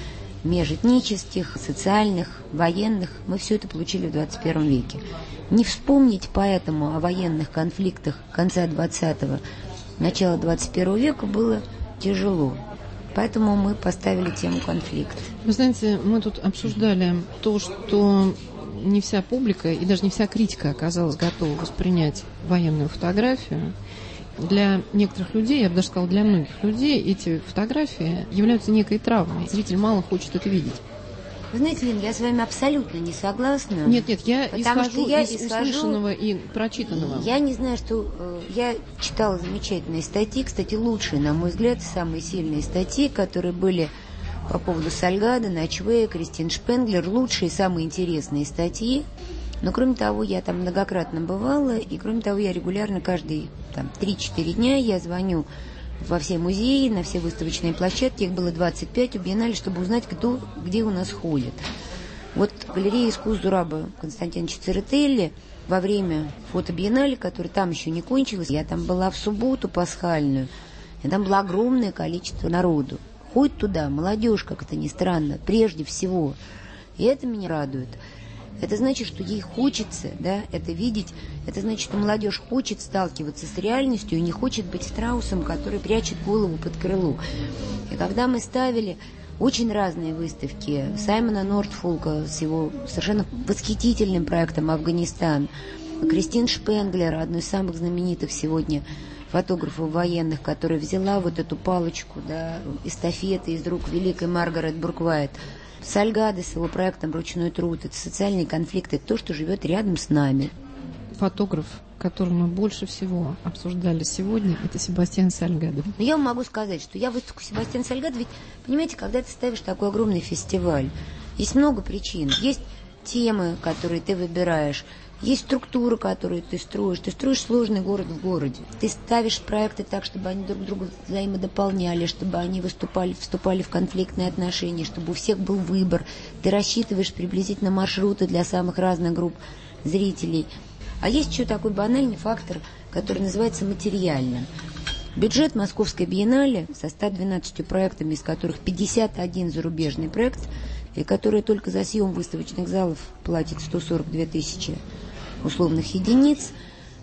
межэтнических, социальных, военных. Мы все это получили в двадцать первом веке. Не вспомнить поэтому о военных конфликтах конца двадцатого, начала двадцать первого века было тяжело. Поэтому мы поставили тему конфликт. Вы знаете, мы тут обсуждали то, что не вся публика и даже не вся критика оказалась готова воспринять военную фотографию. Для некоторых людей, я бы даже сказала, для многих людей, эти фотографии являются некой травмой. Зритель мало хочет это видеть. Вы знаете, Лин, я с вами абсолютно не согласна. Нет, нет, я исхожу я из исхожу, услышанного и прочитанного. Я не знаю, что... Э, я читала замечательные статьи, кстати, лучшие, на мой взгляд, самые сильные статьи, которые были по поводу Сальгадо, Ночвея, Кристин Шпенглер, лучшие, самые интересные статьи. Но, кроме того, я там многократно бывала, и, кроме того, я регулярно каждые там, три-четыре дня я звоню во все музеи, на все выставочные площадки, их было двадцать пять у Биеннале, чтобы узнать, кто, где у нас ходит. Вот галерея искусств Зураба Константиновича Церетели во время фотобиеннале, которая там еще не кончилась, я там была в субботу пасхальную, и там было огромное количество народу. Ходит туда молодежь, как это ни странно, прежде всего. И это меня радует. Это значит, что ей хочется, да, это видеть. Это значит, что молодежь хочет сталкиваться с реальностью и не хочет быть страусом, который прячет голову под крыло. И когда мы ставили очень разные выставки Саймона Нортфолка с его совершенно восхитительным проектом «Афганистан», Кристин Шпенглер, одной из самых знаменитых сегодня фотографов военных, которая взяла вот эту палочку, да, эстафеты из рук великой Маргарет Бурквайт, Сальгадо с его проектом «Ручной труд», это социальные конфликты, это то, что живет рядом с нами. Фотограф, которого мы больше всего обсуждали сегодня, это Себастьян Сальгадо. Я вам могу сказать, что я выставку Себастьяна Сальгадо, ведь, понимаете, когда ты ставишь такой огромный фестиваль, есть много причин. Есть темы, которые ты выбираешь, есть структура, которую ты строишь. Ты строишь сложный город в городе. Ты ставишь проекты так, чтобы они друг друга взаимодополняли, чтобы они выступали, вступали в конфликтные отношения, чтобы у всех был выбор. Ты рассчитываешь приблизительно маршруты для самых разных групп зрителей. А есть еще такой банальный фактор, который называется материальным. Бюджет Московской биеннале со ста двенадцатью проектами, из которых пятьдесят один зарубежный проект, и который только за съем выставочных залов платит сто сорок две тысячи условных единиц.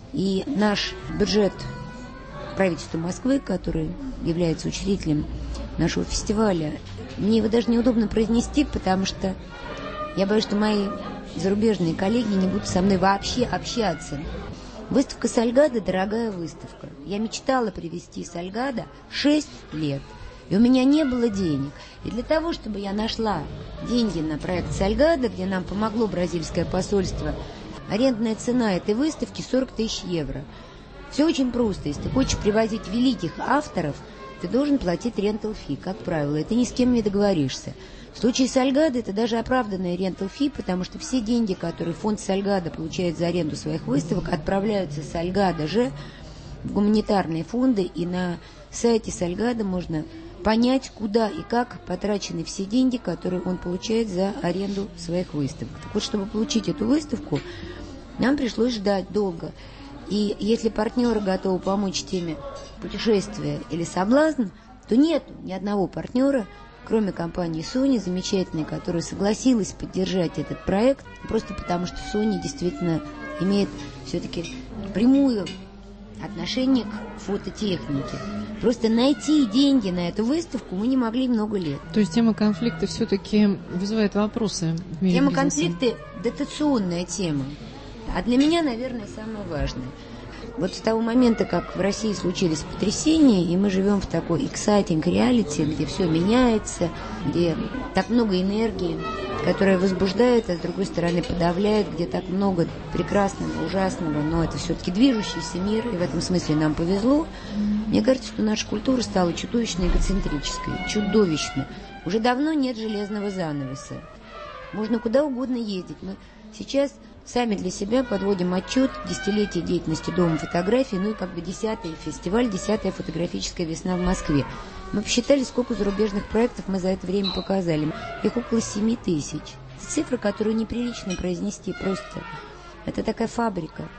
И наш бюджет правительства Москвы, который является учредителем нашего фестиваля, мне его даже неудобно произнести, потому что я боюсь, что мои зарубежные коллеги не будут со мной вообще общаться. Выставка Сальгадо – дорогая выставка. Я мечтала привезти Сальгадо шесть лет. И у меня не было денег. И для того, чтобы я нашла деньги на проект Сальгадо, где нам помогло бразильское посольство, арендная цена этой выставки сорок тысяч евро. Все очень просто. Если ты хочешь привозить великих авторов, ты должен платить рентал-фи, как правило, и ты ни с кем не договоришься. В случае Сальгадо это даже оправданная рентал-фи, потому что все деньги, которые фонд Сальгадо получает за аренду своих выставок, отправляются Сальгадо же в гуманитарные фонды, и на сайте Сальгадо можно понять, куда и как потрачены все деньги, которые он получает за аренду своих выставок. Так вот, чтобы получить эту выставку, нам пришлось ждать долго. И если партнеры готовы помочь теме путешествия или соблазн, то нет ни одного партнера, кроме компании Sony, замечательной, которая согласилась поддержать этот проект, просто потому что Sony действительно имеет все-таки прямую отношение к фототехнике. Просто найти деньги на эту выставку мы не могли много лет. То есть тема конфликта все-таки вызывает вопросы в мире Тема бизнеса. конфликта – дотационная тема. А для меня, наверное, самое важное. Вот с того момента, как в России случились потрясения, и мы живем в такой exciting reality, где все меняется, где так много энергии, которая возбуждает, а с другой стороны подавляет, где так много прекрасного, ужасного, но это все-таки движущийся мир, и в этом смысле нам повезло. Мне кажется, что наша культура стала чудовищно эгоцентрической, чудовищно. Уже давно нет железного занавеса. Можно куда угодно ездить. Мы сейчас сами для себя подводим отчет десятилетия деятельности Дома фотографии, ну и как бы десятый фестиваль, десятая фотографическая весна в Москве. Мы посчитали, сколько зарубежных проектов мы за это время показали. Их около семи тысяч. Цифра, которую неприлично произнести просто. Это такая фабрика.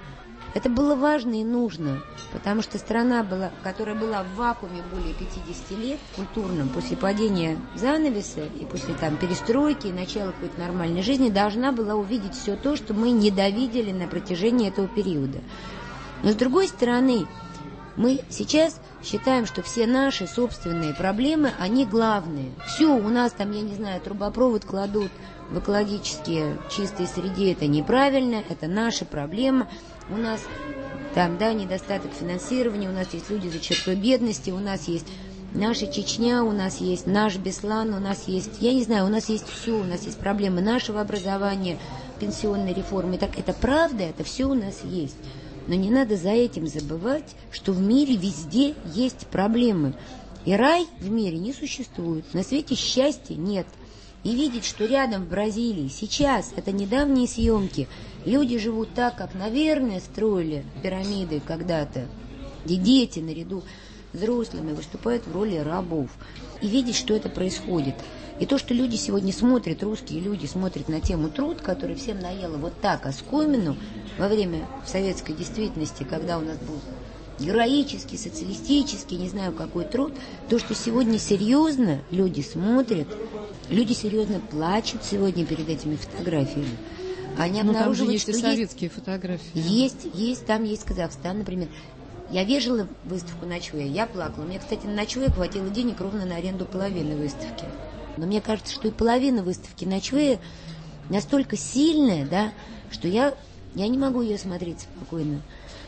Это было важно и нужно, потому что страна, была, которая была в вакууме более пятидесяти лет, культурном, после падения занавеса и после там, перестройки и начала какой-то нормальной жизни, должна была увидеть все то, что мы не довидели на протяжении этого периода. Но с другой стороны, мы сейчас считаем, что все наши собственные проблемы, они главные. Все, у нас там, я не знаю, трубопровод кладут в экологически чистой среде, это неправильно, это наша проблема. У нас там, да, недостаток финансирования, у нас есть люди за чертой бедности, у нас есть наша Чечня, у нас есть наш Беслан, у нас есть, я не знаю, у нас есть все, у нас есть проблемы нашего образования, пенсионной реформы. Так это правда, это все у нас есть. Но не надо за этим забывать, что в мире везде есть проблемы. И рай в мире не существует, на свете счастья нет. И видеть, что рядом в Бразилии сейчас, это недавние съемки, люди живут так, как, наверное, строили пирамиды когда-то, где дети наряду с взрослыми выступают в роли рабов. И видеть, что это происходит. И то, что люди сегодня смотрят, русские люди смотрят на тему труд, который всем наело вот так оскомину во время советской действительности, когда у нас был героический, социалистический, не знаю какой труд, то, что сегодня серьезно люди смотрят, люди серьезно плачут сегодня перед этими фотографиями. Они ну, обнаруживают, там же есть что и советские есть, фотографии. Есть, есть, там есть Казахстан, например. Я вешала выставку «Ночвей», я плакала. Мне, кстати, на «Ночвей» хватило денег ровно на аренду половины выставки. Но мне кажется, что и половина выставки «Ночвей» настолько сильная, да, что я, я не могу ее смотреть спокойно.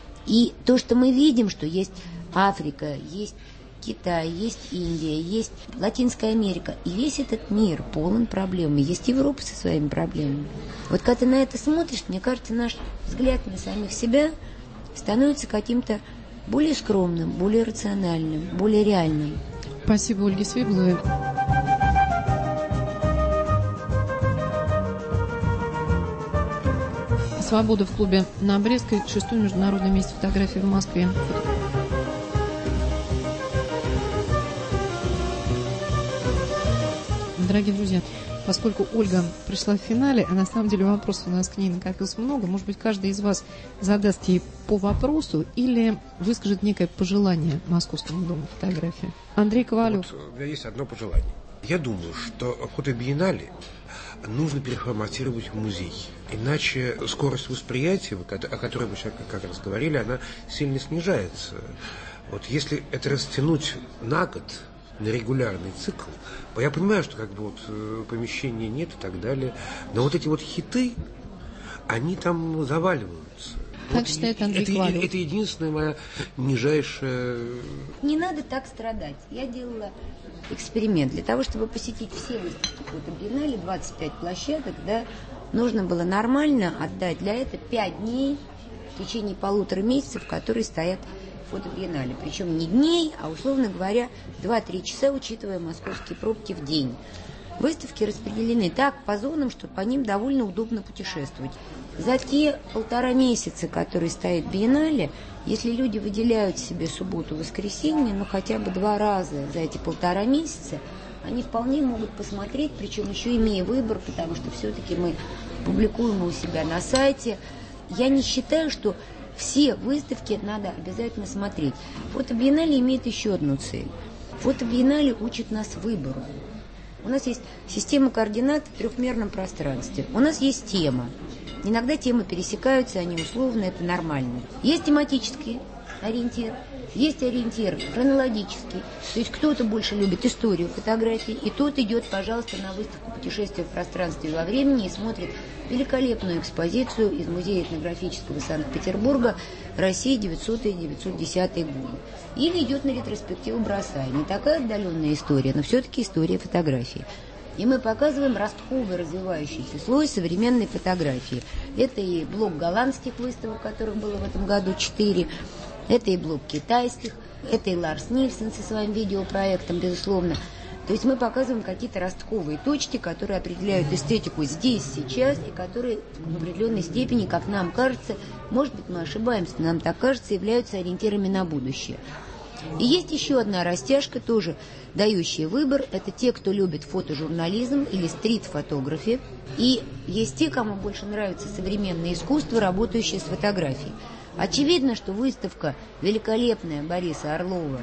И то, что мы видим, что есть Африка, есть Китай, есть Индия, есть Латинская Америка, и весь этот мир полон проблем. Есть Европа со своими проблемами. Вот когда ты на это смотришь, мне кажется, наш взгляд на самих себя становится каким-то более скромным, более рациональным, более реальным. Спасибо, Ольге Свибловой. «Свобода» в клубе на Брестской, шестой международный месяц фотографии в Москве. Дорогие друзья, поскольку Ольга пришла в финале, а на самом деле вопросов у нас к ней накопилось много, может быть, каждый из вас задаст ей по вопросу или выскажет некое пожелание Московскому дому фотографии. Андрей Ковалев. Вот, у меня есть одно пожелание. Я думаю, что фотобиеннале нужно переформатировать в музей. Иначе скорость восприятия, о которой мы сейчас как раз говорили, она сильно снижается. Вот если это растянуть на год, на регулярный цикл, я понимаю, что как бы вот помещения нет и так далее, но вот эти вот хиты, они там заваливаются. Так вот считает Андрей это, Ковалев. Это единственная моя нижайшая... Не надо так страдать. Я делала эксперимент. Для того, чтобы посетить все выставки фотобиеннале, двадцать пять площадок, да, нужно было нормально отдать для этого пять дней в течение полутора месяцев, которые стоят в фотобиеннале. Причем не дней, а, условно говоря, два-три часа, учитывая московские пробки в день. Выставки распределены так по зонам, что по ним довольно удобно путешествовать. За те полтора месяца, которые стоит биеннале, если люди выделяют себе субботу-воскресенье, ну хотя бы два раза за эти полтора месяца, они вполне могут посмотреть, причем еще имея выбор, потому что все-таки мы публикуем у себя на сайте. Я не считаю, что все выставки надо обязательно смотреть. Фотобиеннале имеет еще одну цель. Фотобиеннале учит нас выбору. У нас есть система координат в трехмерном пространстве. У нас есть тема. Иногда темы пересекаются, они условно, это нормально. Есть тематический ориентир, есть ориентир хронологический. То есть кто-то больше любит историю фотографий, и тот идет, пожалуйста, на выставку «Путешествие в пространстве и во времени» и смотрит великолепную экспозицию из Музея этнографического Санкт-Петербурга «Россия девятисотые — девятьсот десятые годы». Или идет на ретроспективу «Бросай». Не такая отдаленная история, но все-таки история фотографии. И мы показываем ростковый развивающийся слой современной фотографии. Это и блок голландских выставок, которых было в этом году четыре, это и блок китайских, это и Ларс Нильсон со своим видеопроектом, безусловно. То есть мы показываем какие-то ростковые точки, которые определяют эстетику здесь, сейчас, и которые в определенной степени, как нам кажется, может быть, мы ошибаемся, нам так кажется, являются ориентирами на будущее. И есть еще одна растяжка, тоже дающая выбор. Это те, кто любит фотожурнализм или стрит-фотографии. И есть те, кому больше нравится современное искусство, работающее с фотографией. Очевидно, что выставка великолепная Бориса Орлова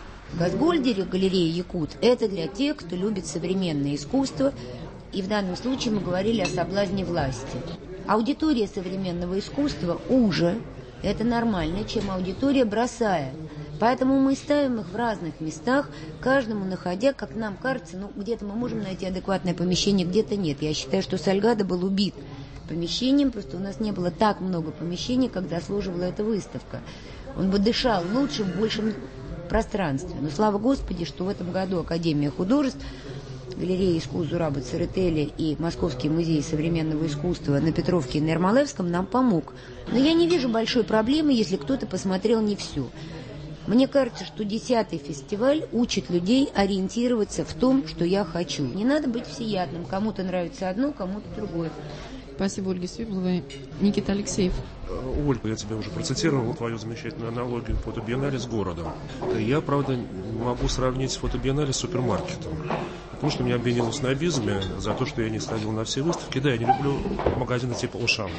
в Газгольдере, галерея «Якут», это для тех, кто любит современное искусство, и в данном случае мы говорили о соблазне власти. Аудитория современного искусства уже, это нормально, чем аудитория бросая. Поэтому мы ставим их в разных местах, каждому находя, как нам кажется, ну, где-то мы можем найти адекватное помещение, где-то нет. Я считаю, что Сальгадо был убит помещением, просто у нас не было так много помещений, когда служивала эта выставка. Он бы дышал лучше в большем пространстве. Но слава Господи, что в этом году Академия художеств, галерея искусств Зураба Церетели и Московский музей современного искусства на Петровке и на Ермолаевском нам помог. Но я не вижу большой проблемы, если кто-то посмотрел не все. Мне кажется, что десятый фестиваль учит людей ориентироваться в том, что я хочу. Не надо быть всеядным. Кому-то нравится одно, кому-то другое. Спасибо, Ольге Свибловой. Никита Алексеев. Ольга, я тебя уже процитировал твою замечательную аналогию фотобиеннале с городом. Я, правда, не могу сравнить фотобиеннале с супермаркетом. Потому что меня обвинили в снобизме за то, что я не сходил на все выставки. Да, я не люблю магазины типа Ошан.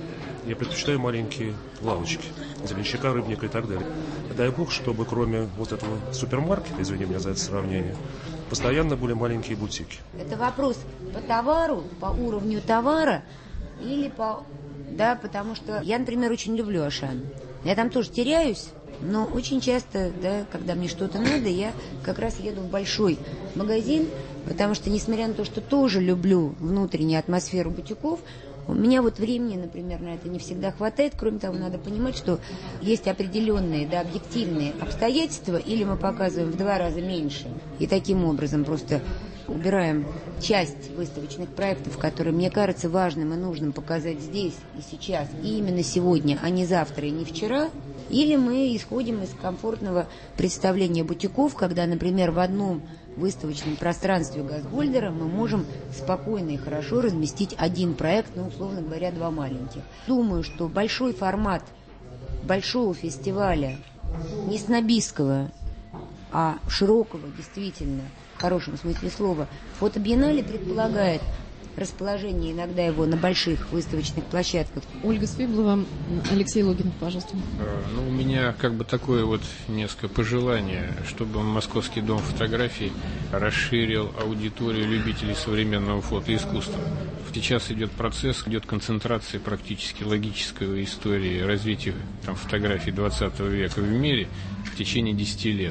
Я предпочитаю маленькие лавочки, зеленщика, рыбника и так далее. Дай бог, чтобы кроме вот этого супермаркета, извини меня за это сравнение, постоянно были маленькие бутики. Это вопрос по товару, по уровню товара или по... Да, потому что я, например, очень люблю Ашан. Я там тоже теряюсь, но очень часто, да, когда мне что-то надо, я как раз еду в большой магазин, потому что, несмотря на то, что тоже люблю внутреннюю атмосферу бутиков, у меня вот времени, например, на это не всегда хватает. Кроме того, надо понимать, что есть определенные, да, объективные обстоятельства, или мы показываем в два раза меньше, и таким образом просто убираем часть выставочных проектов, которые мне кажется важным и нужным показать здесь и сейчас, и именно сегодня, а не завтра и не вчера. Или мы исходим из комфортного представления бутиков, когда, например, в одном выставочном пространстве Газгольдера мы можем спокойно и хорошо разместить один проект, ну, условно говоря, два маленьких. Думаю, что большой формат большого фестиваля, не снобистского, а широкого, действительно, в хорошем смысле слова, фотобиеннале предполагает расположение иногда его на больших выставочных площадках. Ольга Свиблова, Алексей Логинов, пожалуйста. Ну, у меня как бы такое вот несколько пожелание, чтобы Московский дом фотографий расширил аудиторию любителей современного фотоискусства. Сейчас идет процесс, идет концентрация практически логической истории развития там, фотографий двадцатого века в мире в течение десяти лет.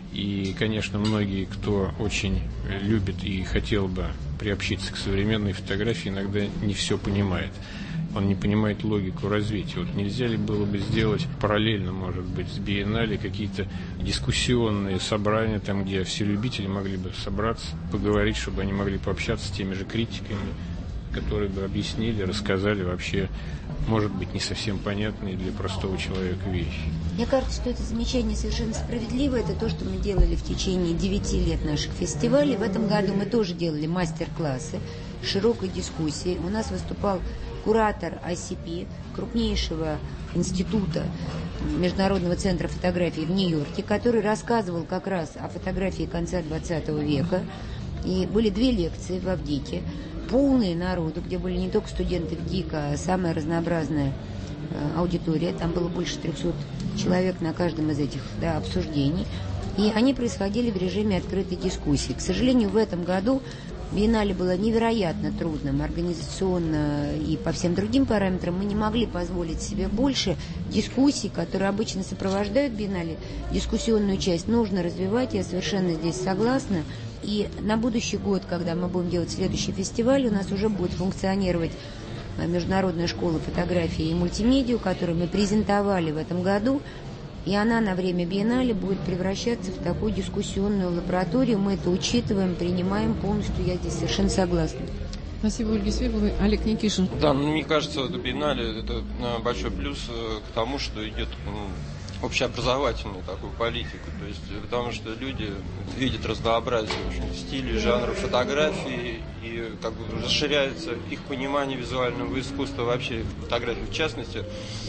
И, конечно, многие, кто очень любит и хотел бы приобщиться к современной фотографии, иногда не все понимает. Он не понимает логику развития. Вот нельзя ли было бы сделать параллельно, может быть, с биеннале какие-то дискуссионные собрания, там, где все любители могли бы собраться, поговорить, чтобы они могли пообщаться с теми же критиками, которые бы объяснили, рассказали вообще, может быть, не совсем понятные для простого человека вещи. Мне кажется, что это замечание совершенно справедливо. Это то, что мы делали в течение девяти лет наших фестивалей. В этом году мы тоже делали мастер-классы, широкой дискуссии. У нас выступал куратор ай си пи, крупнейшего института Международного центра фотографии в Нью-Йорке, который рассказывал как раз о фотографии конца двадцатого века. И были две лекции в Авдике, полные народу, где были не только студенты ВГИКа, а самая разнообразная э, аудитория. Там было больше трехсот человек на каждом из этих, да, обсуждений. И они происходили в режиме открытой дискуссии. К сожалению, в этом году биеннале было невероятно трудным организационно и по всем другим параметрам. Мы не могли позволить себе больше дискуссий, которые обычно сопровождают биеннале. Дискуссионную часть нужно развивать, я совершенно здесь согласна. И на будущий год, когда мы будем делать следующий фестиваль, у нас уже будет функционировать Международная школа фотографии и мультимедиа, которую мы презентовали в этом году. И она на время биеннале будет превращаться в такую дискуссионную лабораторию. Мы это учитываем, принимаем полностью. Я здесь совершенно согласна. Спасибо, Ольге Свибловой. Олег Никишин. Да, ну, мне кажется, это биеннале это большой плюс к тому, что идет общеобразовательную такую политику. То есть, потому что люди видят разнообразие в общем, стилей, жанров фотографии, и как бы расширяется их понимание визуального искусства, вообще фотографии в частности,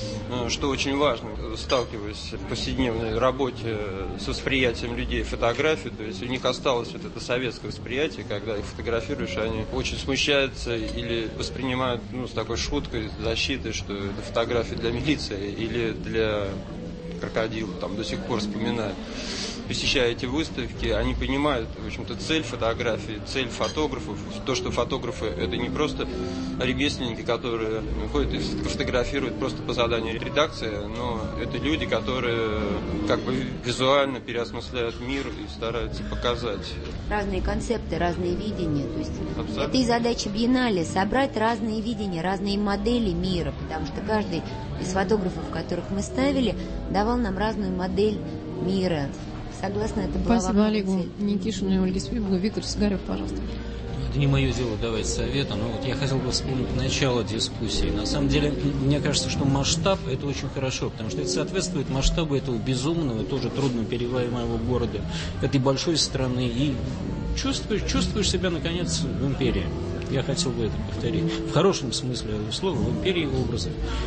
что очень важно, сталкиваясь в повседневной работе с восприятием людей фотографии, то есть у них осталось вот это советское восприятие, когда их фотографируешь, они очень смущаются или воспринимают ну, с такой шуткой, защитой, что это фотография для милиции или для крокодила, там до сих пор вспоминают. Посещая эти выставки, они понимают, в общем-то, цель фотографии, цель фотографов. То, что фотографы – это не просто ремесленники, которые ходят и фотографируют просто по заданию редакции, но это люди, которые как бы визуально переосмысляют мир и стараются показать. Разные концепты, разные видения. То есть Абсолютно. Это и задача биеннале – собрать разные видения, разные модели мира, потому что каждый из фотографов, которых мы ставили, давал нам разную модель мира. Согласна, это была Спасибо Олегу Никишину и Ольге Свибловой. Виктор Сигарев, пожалуйста. Это не мое дело давать советы, но вот я хотел бы вспомнить начало дискуссии. На самом деле, мне кажется, что масштаб – это очень хорошо, потому что это соответствует масштабу этого безумного, тоже трудно перевариваемого города, этой большой страны. И чувствуешь, чувствуешь себя, наконец, в империи. Я хотел бы это повторить. В хорошем смысле слова, в империи образов.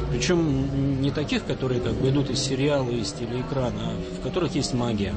Причем не таких, которые как бы идут из сериала, из телеэкрана, а в которых есть магия.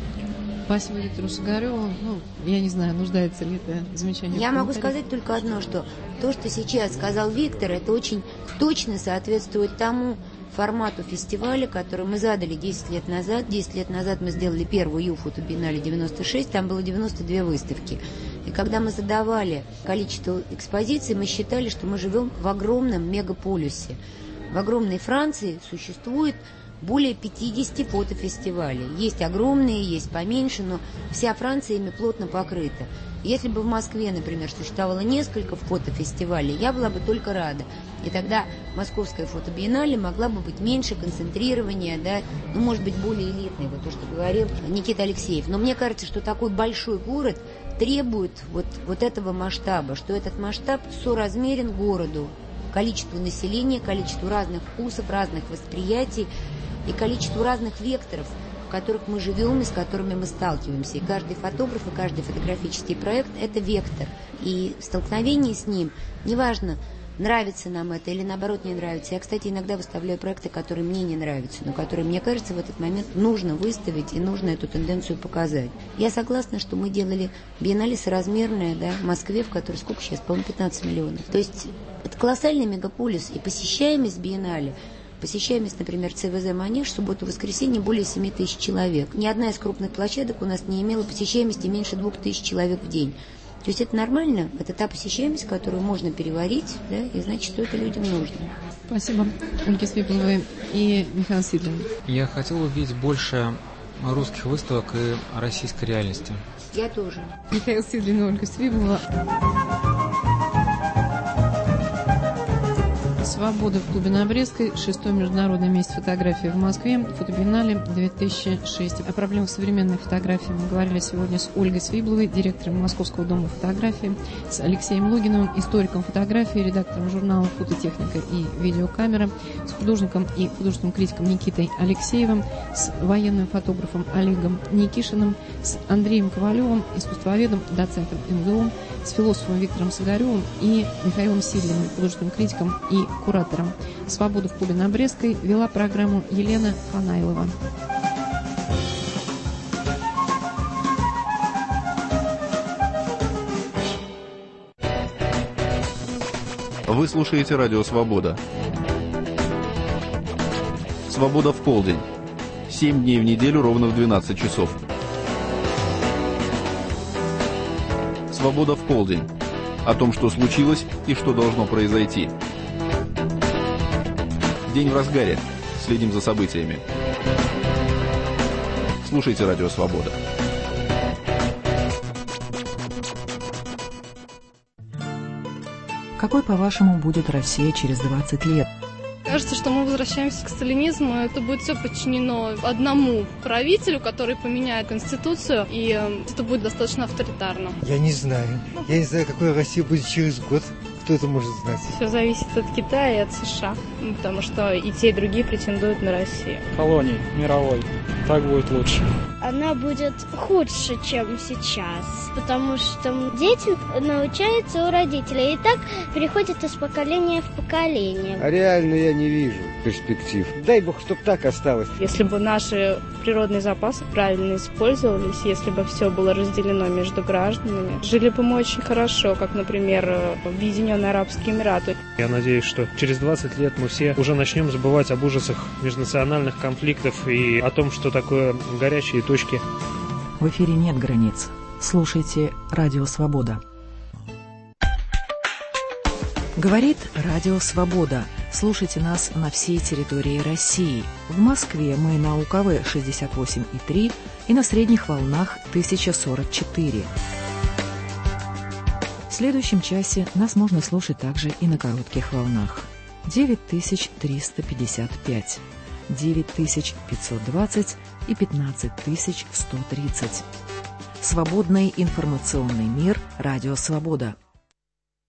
Спасибо Виктору Сигареву. Ну, я не знаю, нуждается ли это замечание. Я могу сказать только одно, что то, что сейчас сказал Виктор, это очень точно соответствует тому формату фестиваля, который мы задали десять лет назад. десять лет назад мы сделали первую Ю-фото-биеннале девяносто шесть, там было девяносто две выставки. И когда мы задавали количество экспозиций, мы считали, что мы живем в огромном мегаполисе. В огромной Франции существует более пятидесяти фотофестивалей. Есть огромные, есть поменьше, но вся Франция ими плотно покрыта. Если бы в Москве, например, существовало несколько фотофестивалей, я была бы только рада. И тогда Московская фотобиеннале могла бы быть меньше, концентрирования, да, ну, может быть, более элитной, вот то, что говорил Никита Алексеев. Но мне кажется, что такой большой город требует вот, вот этого масштаба, что этот масштаб соразмерен городу, количеству населения, количеству разных вкусов, разных восприятий и количеству разных векторов, в которых мы живем и с которыми мы сталкиваемся. И каждый фотограф и каждый фотографический проект – это вектор. И в столкновении с ним, неважно, нравится нам это или наоборот не нравится. Я, кстати, иногда выставляю проекты, которые мне не нравятся, но которые, мне кажется, в этот момент нужно выставить и нужно эту тенденцию показать. Я согласна, что мы делали биеннале соразмерное, да, в Москве, в которой сколько сейчас, по-моему, пятнадцать миллионов. То есть это колоссальный мегаполис, и посещаемость биеннале, посещаемость, например, ЦВЗ «Манеж» в субботу-воскресенье более семи тысяч человек. Ни одна из крупных площадок у нас не имела посещаемости меньше двух тысяч человек в день. То есть это нормально, это та посещаемость, которую можно переварить, да, и значит, что это людям нужно. Спасибо Ольге Свибловой и Михаилу Сидлину. Я хотел увидеть больше русских выставок и российской реальности. Я тоже. Михаил Сидлин и Ольга Свиблова. «Свобода» в клубе на Брестской, шестой международный месяц фотографии в Москве, фотобиеннале две тысячи шесть. О проблемах современной фотографии мы говорили сегодня с Ольгой Свибловой, директором Московского дома фотографии, с Алексеем Логиновым, историком фотографии, редактором журнала «Фототехника» и «Видеокамера», с художником и художественным критиком Никитой Алексеевым, с военным фотографом Олегом Никишиным, с Андреем Ковалевым, искусствоведом, доцентом эм гэ у, с философом Виктором Сигаревым и Михаилом Сидлиным, художественным критиком и куратором. «Свободу» в клубе на Брестской вела программу Елена Фанайлова. Вы слушаете радио «Свобода». «Свобода» в полдень. Семь дней в неделю ровно в двенадцать часов. «Свобода» в полдень. О том, что случилось и что должно произойти. День в разгаре. Следим за событиями. Слушайте радио «Свобода». Какой, по-вашему, будет Россия через двадцать лет? Кажется, что мы возвращаемся к сталинизму, это будет все подчинено одному правителю, который поменяет конституцию, и это будет достаточно авторитарно. Я не знаю. Я не знаю, какой Россия будет через год. Кто это может знать? Все зависит от Китая и от США, потому что и те, и другие претендуют на Россию. Колоний мировой. Так будет лучше. Она будет худше, чем сейчас, потому что дети научаются у родителей, и так переходят из поколения в поколение. А реально я не вижу перспектив. Дай бог, чтоб так осталось. Если бы наши природные запасы правильно использовались, если бы все было разделено между гражданами, жили бы мы очень хорошо, как, например, в Объединенные Арабские Эмираты. Я надеюсь, что через двадцать лет мы все уже начнем забывать об ужасах межнациональных конфликтов и о том, что такое горячие точки. В эфире нет границ. Слушайте «Радио Свобода». Говорит «Радио Свобода». Слушайте нас на всей территории России. В Москве мы на УКВ шестьдесят восемь и три и на средних волнах тысяча сорок четыре. В следующем часе нас можно слушать также и на коротких волнах. девять тысяч триста пятьдесят пять, девять тысяч пятьсот двадцать и пятнадцать тысяч сто тридцать. Свободный информационный мир. Радио Свобода.